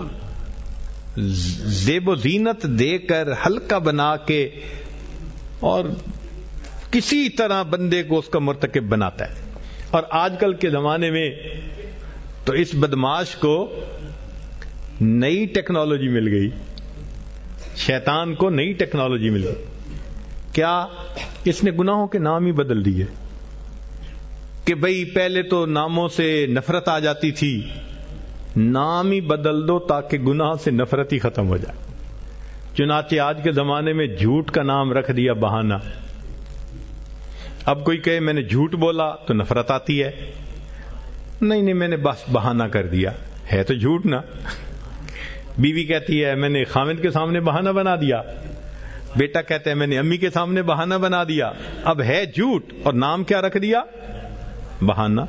زیب و زینت دے کر، ہلکا بنا کے، اور کسی طرح بندے کو اس کا مرتکب بناتا ہے. اور آج کل کے زمانے میں تو اس بدماش کو نئی ٹیکنالوجی مل گئی، شیطان کو نئی ٹیکنالوجی مل گئی. کیا؟ اس نے گناہوں کے نام ہی بدل دیے کہ بھئی پہلے تو ناموں سے نفرت آ جاتی تھی، نام ہی بدل دو تاکہ گناہ سے نفرت ہی ختم ہو جائے. چنانچہ آج کے زمانے میں جھوٹ کا نام رکھ دیا بہانہ. اب کوئی کہے میں نے جھوٹ بولا تو نفرت آتی ہے، نہیں نہیں میں نے بس بہانہ کر دیا، ہے تو جھوٹ نا. بیوی کہتی ہے میں نے خاوند کے سامنے بہانہ بنا دیا، بیٹا کہتا ہے میں نے امی کے سامنے بہانہ بنا دیا. اب ہے جھوٹ اور نام کیا رکھ دیا؟ بہانہ.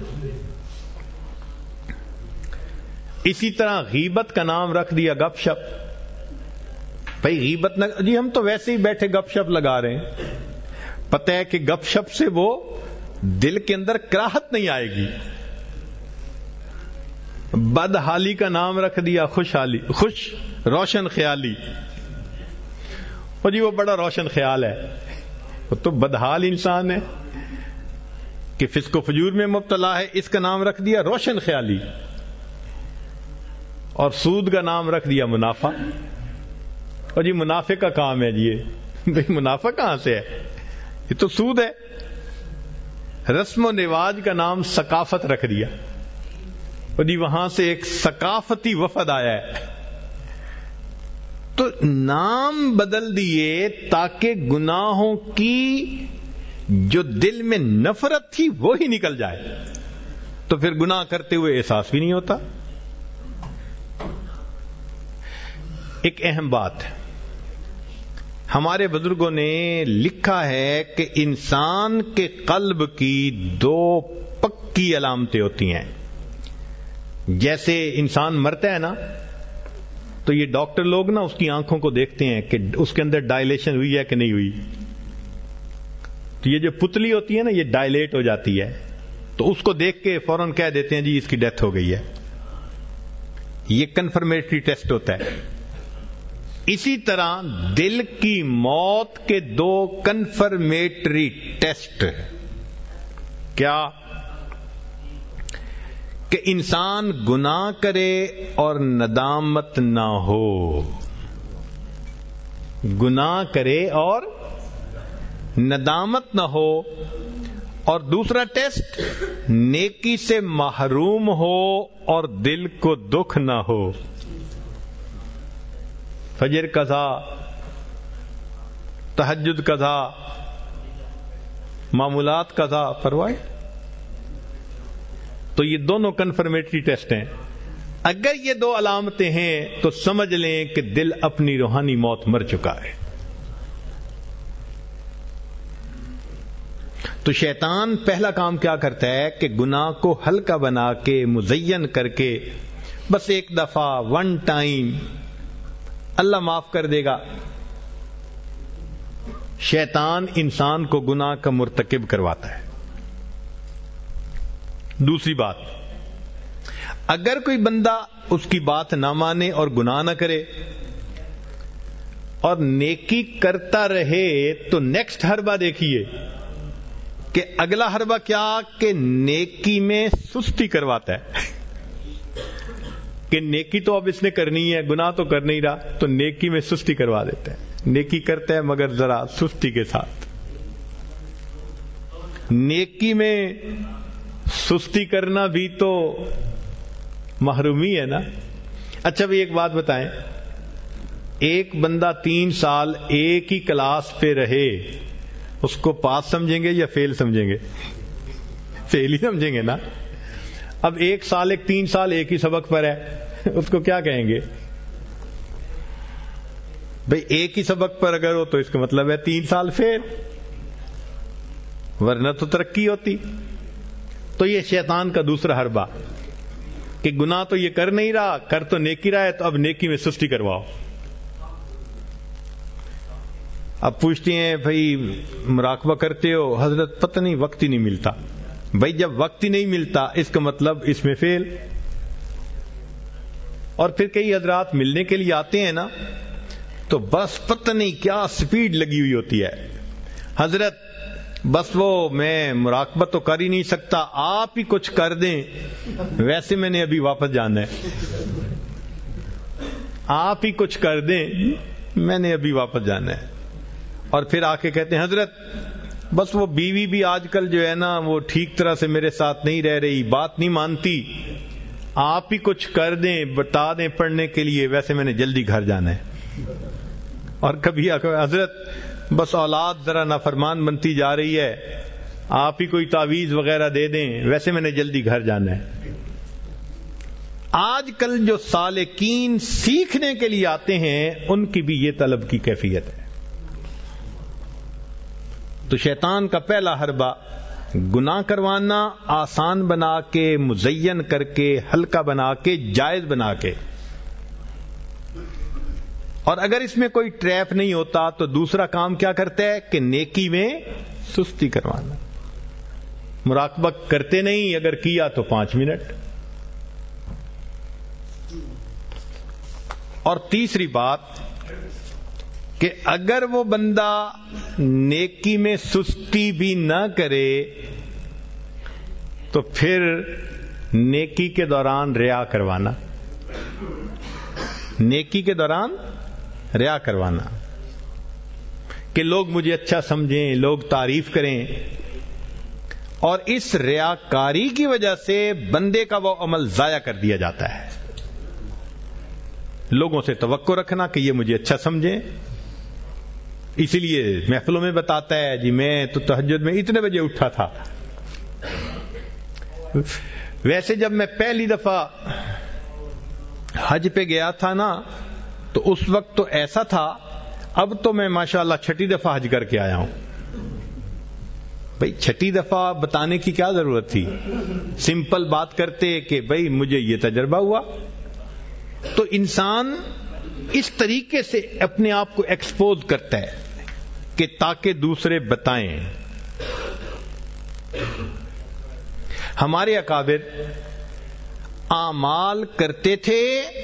اسی طرح غیبت کا نام رکھ دیا گپ شپ. بھائی غیبت نہ، جی ہم تو ویسے ہی بیٹھے گپ شپ لگا رہے ہیں. پتہ ہے کہ گپ شپ سے وہ دل کے اندر کراہت نہیں آئے گی. بدحالی کا نام رکھ دیا خوشحالی، خوش روشن خیالی، اور جی وہ بڑا روشن خیال ہے، وہ تو بدحال انسان ہے کہ فسق و فجور میں مبتلا ہے، اس کا نام رکھ دیا روشن خیالی، اور سود کا نام رکھ دیا منافع، اور جی منافع کا کام ہے جی یہ، بھئی منافع کہاں سے ہے، یہ تو سود ہے۔ رسم و رواج کا نام ثقافت رکھ دیا، اور جی وہاں سے ایک ثقافتی وفد آیا ہے، تو نام بدل دیے تاکہ گناہوں کی جو دل میں نفرت تھی وہی نکل جائے، تو پھر گناہ کرتے ہوئے احساس بھی نہیں ہوتا۔ ایک اہم بات ہے، ہمارے بزرگوں نے لکھا ہے کہ انسان کے قلب کی دو پکی علامتیں ہوتی ہیں۔ جیسے انسان مرتا ہے نا تو یہ ڈاکٹر لوگ نا اس کی آنکھوں کو دیکھتے ہیں کہ اس کے اندر ڈائلیشن ہوئی ہے کہ نہیں ہوئی، تو یہ جو پتلی ہوتی ہے نا یہ ڈائلیٹ ہو جاتی ہے، تو اس کو دیکھ کے فوراً کہہ دیتے ہیں جی اس کی ڈیتھ ہو گئی ہے، یہ کنفرمیٹری ٹیسٹ ہوتا ہے۔ اسی طرح دل کی موت کے دو کنفرمیٹری ٹیسٹ، کیا کہ انسان گناہ کرے اور ندامت نہ ہو، گناہ کرے اور ندامت نہ ہو، اور دوسرا ٹیسٹ نیکی سے محروم ہو اور دل کو دکھ نہ ہو۔ فجر قضا، تہجد قضا، معمولات قضا پرواہ، تو یہ دونوں کنفرمیٹری ٹیسٹ ہیں۔ اگر یہ دو علامتیں ہیں تو سمجھ لیں کہ دل اپنی روحانی موت مر چکا ہے۔ تو شیطان پہلا کام کیا کرتا ہے کہ گناہ کو ہلکا بنا کے مزین کر کے بس ایک دفعہ ون ٹائم اللہ معاف کر دے گا، شیطان انسان کو گناہ کا مرتکب کرواتا ہے۔ دوسری بات، اگر کوئی بندہ اس کی بات نہ مانے اور گناہ نہ کرے اور نیکی کرتا رہے تو نیکسٹ حربہ دیکھیے کہ اگلا حربہ کیا کہ نیکی میں سستی کرواتا ہے کہ نیکی تو اب اس نے کرنی ہے، گناہ تو کر نہیں رہا، تو نیکی میں سستی کروا دیتا ہے۔ نیکی کرتا ہے مگر ذرا سستی کے ساتھ۔ نیکی میں سستی کرنا بھی تو محرومی ہے نا۔ اچھا بھی ایک بات بتائیں، ایک بندہ تین سال ایک ہی کلاس پہ رہے، اس کو پاس سمجھیں گے یا فیل سمجھیں گے؟ فیل ہی سمجھیں گے نا۔ اب ایک سال ایک تین سال ایک ہی سبق پر ہے، اس کو کیا کہیں گے؟ بھئی ایک ہی سبق پر اگر ہو تو اس کا مطلب ہے تین سال فیل، ورنہ تو ترقی ہوتی۔ تو یہ شیطان کا دوسرا حربہ کہ گناہ تو یہ کر نہیں رہا، کر تو نیکی رہا ہے، تو اب نیکی میں سستی کرواؤ۔ اب پوچھتے ہیں بھائی مراقبہ کرتے ہو؟ حضرت پتہ نہیں، وقت ہی نہیں ملتا۔ بھائی جب وقت ہی نہیں ملتا اس کا مطلب اس میں فیل۔ اور پھر کئی حضرات ملنے کے لیے آتے ہیں نا تو بس پتہ نہیں کیا سپیڈ لگی ہوئی ہوتی ہے، حضرت بس وہ میں مراقبہ تو کر ہی نہیں سکتا، آپ ہی کچھ کر دیں، ویسے میں نے ابھی واپس جانا ہے، آپ ہی کچھ کر دیں میں نے ابھی واپس جانا ہے۔ اور پھر آ کے کہتے ہیں حضرت بس وہ بیوی بھی آج کل جو ہے نا وہ ٹھیک طرح سے میرے ساتھ نہیں رہ رہی، بات نہیں مانتی، آپ ہی کچھ کر دیں، بتا دیں پڑھنے کے لیے، ویسے میں نے جلدی گھر جانا ہے۔ اور کبھی حضرت بس اولاد ذرا نافرمان بنتی جا رہی ہے، آپ ہی کوئی تعویذ وغیرہ دے دیں، ویسے میں نے جلدی گھر جانا ہے۔ آج کل جو سالکین سیکھنے کے لیے آتے ہیں ان کی بھی یہ طلب کی کیفیت ہے۔ تو شیطان کا پہلا حربہ گناہ کروانا، آسان بنا کے، مزین کر کے، ہلکا بنا کے، جائز بنا کے۔ اور اگر اس میں کوئی ٹریپ نہیں ہوتا تو دوسرا کام کیا کرتا ہے کہ نیکی میں سستی کروانا۔ مراقبہ کرتے نہیں، اگر کیا تو پانچ منٹ، اور تیسری بات کہ اگر وہ بندہ نیکی میں سستی بھی نہ کرے تو پھر نیکی کے دوران ریا کروانا، نیکی کے دوران ریا کروانا کہ لوگ مجھے اچھا سمجھیں، لوگ تعریف کریں، اور اس ریاکاری کی وجہ سے بندے کا وہ عمل ضائع کر دیا جاتا ہے۔ لوگوں سے توقع رکھنا کہ یہ مجھے اچھا سمجھیں، اسی لیے محفلوں میں بتاتا ہے جی میں تو تہجد میں اتنے بجے اٹھا تھا۔ ویسے جب میں پہلی دفعہ حج پہ گیا تھا نا تو اس وقت تو ایسا تھا، اب تو میں ماشاءاللہ چھٹی دفعہ حج کر کے آیا ہوں۔ بھئی چھٹی دفعہ بتانے کی کیا ضرورت تھی؟ سمپل بات کرتے کہ بھئی مجھے یہ تجربہ ہوا۔ تو انسان اس طریقے سے اپنے آپ کو ایکسپوز کرتا ہے کہ تاکہ دوسرے بتائیں۔ ہمارے اکابر اعمال کرتے تھے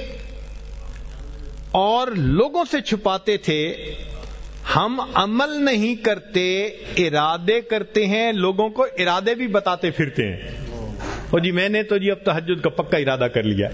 اور لوگوں سے چھپاتے تھے، ہم عمل نہیں کرتے، ارادے کرتے ہیں، لوگوں کو ارادے بھی بتاتے پھرتے ہیں۔ اور جی میں نے تو جی اب تہجد کا پکا ارادہ کر لیا۔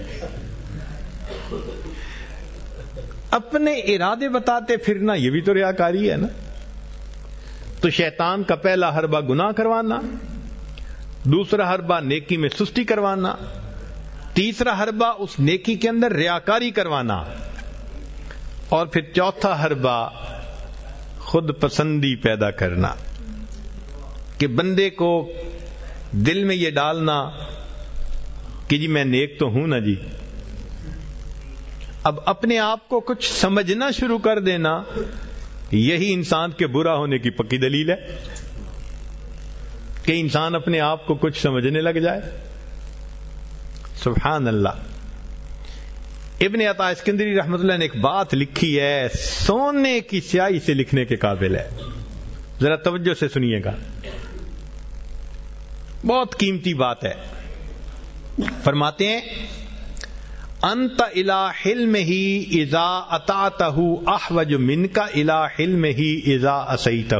اپنے ارادے بتاتے پھرنا یہ بھی تو ریاکاری ہے نا۔ تو شیطان کا پہلا حربہ گناہ کروانا، دوسرا حربہ نیکی میں سستی کروانا، تیسرا حربہ اس نیکی کے اندر ریاکاری کروانا، اور پھر چوتھا حربہ خود پسندی پیدا کرنا کہ بندے کو دل میں یہ ڈالنا کہ جی میں نیک تو ہوں نا جی۔ اب اپنے آپ کو کچھ سمجھنا شروع کر دینا، یہی انسان کے برا ہونے کی پکی دلیل ہے کہ انسان اپنے آپ کو کچھ سمجھنے لگ جائے۔ سبحان اللہ۔ ابن عطا اسکندری رحمۃ اللہ نے ایک بات لکھی ہے، سونے کی سیاہی سے لکھنے کے قابل ہے، ذرا توجہ سے سنیے گا، بہت قیمتی بات ہے۔ فرماتے ہیں انت الی حلمہ اذا اطعتہ احوج منک الی حلمہ اذا عصیتہ،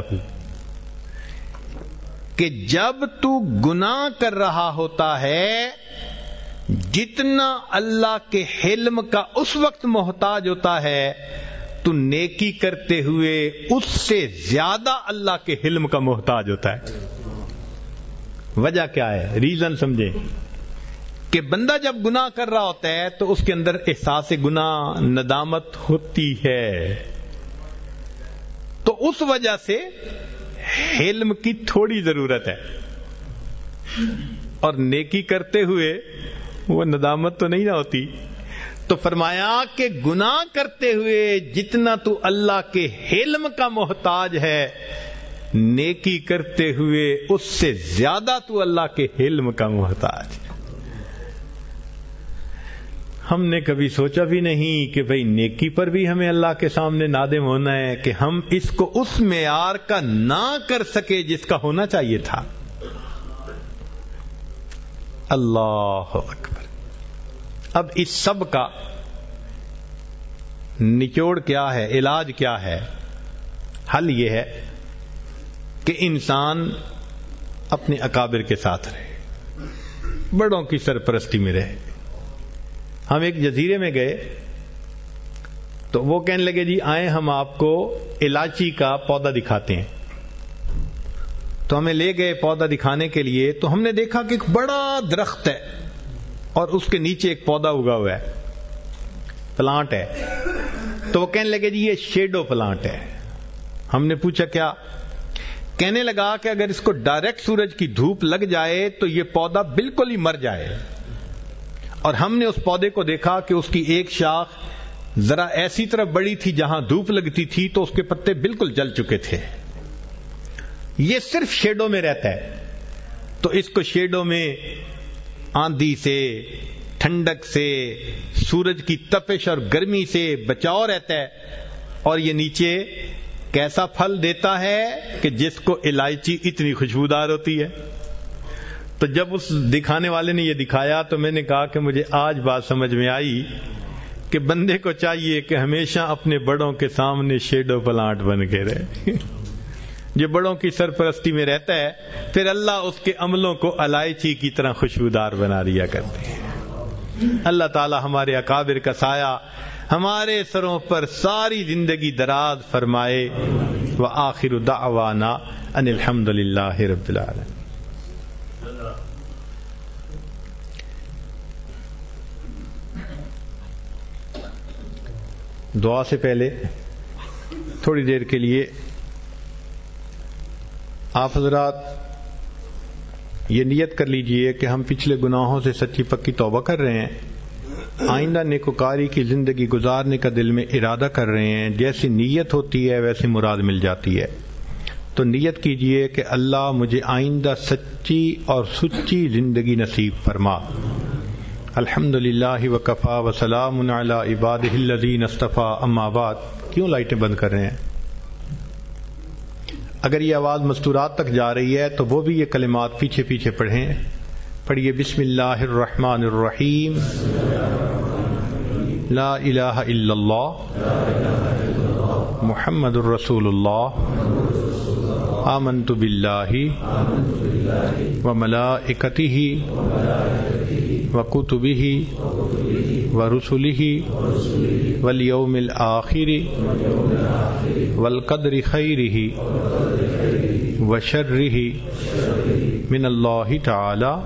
کہ جب تو گناہ کر رہا ہوتا ہے جتنا اللہ کے حلم کا اس وقت محتاج ہوتا ہے، تو نیکی کرتے ہوئے اس سے زیادہ اللہ کے حلم کا محتاج ہوتا ہے۔ وجہ کیا ہے؟ ریزن سمجھیں کہ بندہ جب گناہ کر رہا ہوتا ہے تو اس کے اندر احساس گناہ، ندامت ہوتی ہے، تو اس وجہ سے حلم کی تھوڑی ضرورت ہے، اور نیکی کرتے ہوئے وہ ندامت تو نہیں نہ ہوتی۔ تو فرمایا کہ گناہ کرتے ہوئے جتنا تو اللہ کے حلم کا محتاج ہے، نیکی کرتے ہوئے اس سے زیادہ تو اللہ کے حلم کا محتاج ہے۔ ہم نے کبھی سوچا بھی نہیں کہ بھئی نیکی پر بھی ہمیں اللہ کے سامنے نادم ہونا ہے کہ ہم اس کو اس معیار کا نہ کر سکے جس کا ہونا چاہیے تھا۔ اللہ اکبر۔ اب اس سب کا نچوڑ کیا ہے، علاج کیا ہے؟ حل یہ ہے کہ انسان اپنے اکابر کے ساتھ رہے، بڑوں کی سرپرستی میں رہے۔ ہم ایک جزیرے میں گئے تو وہ کہنے لگے جی آئیں ہم آپ کو الائچی کا پودا دکھاتے ہیں۔ تو ہمیں لے گئے پودا دکھانے کے لیے، تو ہم نے دیکھا کہ ایک بڑا درخت ہے اور اس کے نیچے ایک پودا اگا ہوا ہے، پلانٹ ہے۔ تو وہ کہنے لگے جی یہ شیڈو پلانٹ ہے۔ ہم نے پوچھا کیا؟ کہنے لگا کہ اگر اس کو ڈائریکٹ سورج کی دھوپ لگ جائے تو یہ پودا بالکل ہی مر جائے۔ اور ہم نے اس پودے کو دیکھا کہ اس کی ایک شاخ ذرا ایسی طرف بڑی تھی جہاں دھوپ لگتی تھی تو اس کے پتے بالکل جل چکے تھے۔ یہ صرف شیڈو میں رہتا ہے، تو اس کو شیڈو میں آندھی سے، ٹھنڈک سے، سورج کی تپش اور گرمی سے بچاؤ رہتا ہے، اور یہ نیچے کیسا پھل دیتا ہے کہ جس کو الائچی اتنی خوشبودار ہوتی ہے۔ تو جب اس دکھانے والے نے یہ دکھایا تو میں نے کہا کہ مجھے آج بات سمجھ میں آئی کہ بندے کو چاہیے کہ ہمیشہ اپنے بڑوں کے سامنے شیڈو پلانٹ بن کے رہے. جو بڑوں کی سرپرستی میں رہتا ہے پھر اللہ اس کے عملوں کو الائچی کی طرح خوشبودار بنا دیا کرتے ہیں. اللہ تعالی ہمارے اکابر کا سایہ ہمارے سروں پر ساری زندگی دراز فرمائے. وآخر دعوانا ان الحمد للہ رب العالمین. دعا سے پہلے تھوڑی دیر کے لیے آپ حضرات یہ نیت کر لیجئے کہ ہم پچھلے گناہوں سے سچی پکی توبہ کر رہے ہیں, آئندہ نیکوکاری کی زندگی گزارنے کا دل میں ارادہ کر رہے ہیں. جیسی نیت ہوتی ہے ویسی مراد مل جاتی ہے. تو نیت کیجئے کہ اللہ مجھے آئندہ سچی اور سچی زندگی نصیب فرما. الحمد للہ وکفا وسلام علی عبادہ الذین اصطفیٰ. اما بعد. کیوں لائٹیں بند کر رہے ہیں؟ اگر یہ آواز مستورات تک جا رہی ہے تو وہ بھی یہ کلمات پیچھے پیچھے پڑھیں. پڑھیے بسم اللہ الرحمن الرحیم. لا الہ الا اللہ محمد الرسول اللہ. آمنت باللہ وملائکتہ وکتبہ ورسلہ والیوم الآخر والقدر خیرہ وشرہ من اللہ تعالی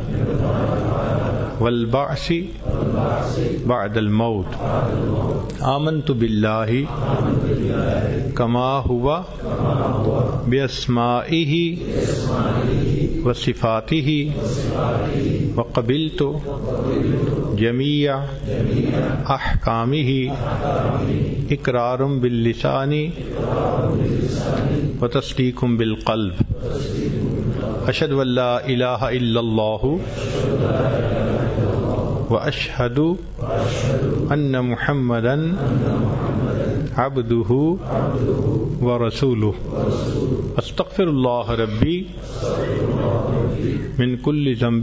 والبعث بعد الموت. آمنت باللہ کما ہوا باسمائہ وصفاتہ وقبلت جمیع احکامہ اقرار باللسان وتصدیق بالقلب. اشہد ان لا الہ الا اللہ واشہد ان محمدا عبدہ ورسولہ. استغفر اللہ ربی من کل ذنب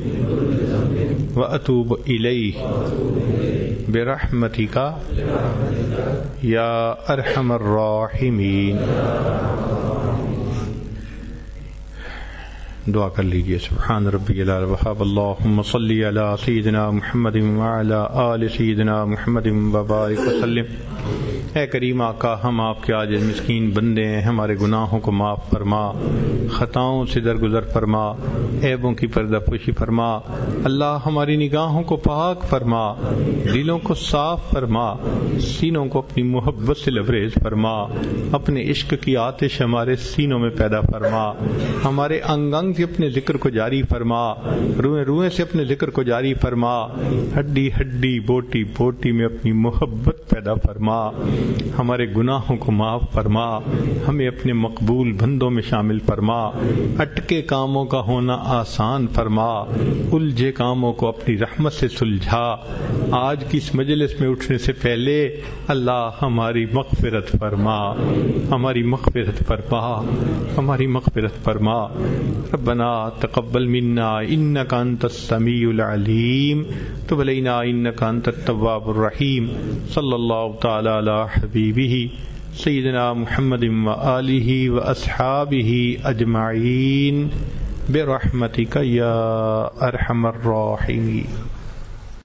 واتوب الیہ برحمتک یا ارحم الراحمین. دعا کر لیجئے. سبحان ربی العلی وہاب. اللہم صلی علی سیدنا محمد وعلی آل سیدنا محمد وبارک وسلم. اے کریم آقا, ہم آپ کے عاجز مسکین بندے ہیں, ہمارے گناہوں کو معاف فرما, خطاؤں سے درگزر فرما, عیبوں کی پردہ پوشی فرما. اللہ ہماری نگاہوں کو پاک فرما, دلوں کو صاف فرما, سینوں کو اپنی محبت سے لبریز فرما, اپنے عشق کی آتش ہمارے سینوں میں پیدا فرما, ہمارے انگ انگ سے اپنے ذکر کو جاری فرما, روئیں روئیں سے اپنے ذکر کو جاری فرما, ہڈی ہڈی بوٹی بوٹی میں اپنی محبت پیدا فرما, ہمارے گناہوں کو معاف فرما, ہمیں اپنے مقبول بندوں میں شامل فرما, اٹکے کاموں کا ہونا آسان فرما, الجھے کاموں کو اپنی رحمت سے سلجھا. آج کی اس مجلس میں اٹھنے سے پہلے اللہ ہماری مغفرت فرما, ہماری مغفرت فرما, ہماری مغفرت فرما. ربنا تقبل منا انک انت السمیع العلیم تب علینا انک انت التواب الرحیم. صلی اللہ تعالی علی حبیبہ سیدنا محمد وآلہ واصحابہ اجمعین برحمتک یا ارحم الراحمین.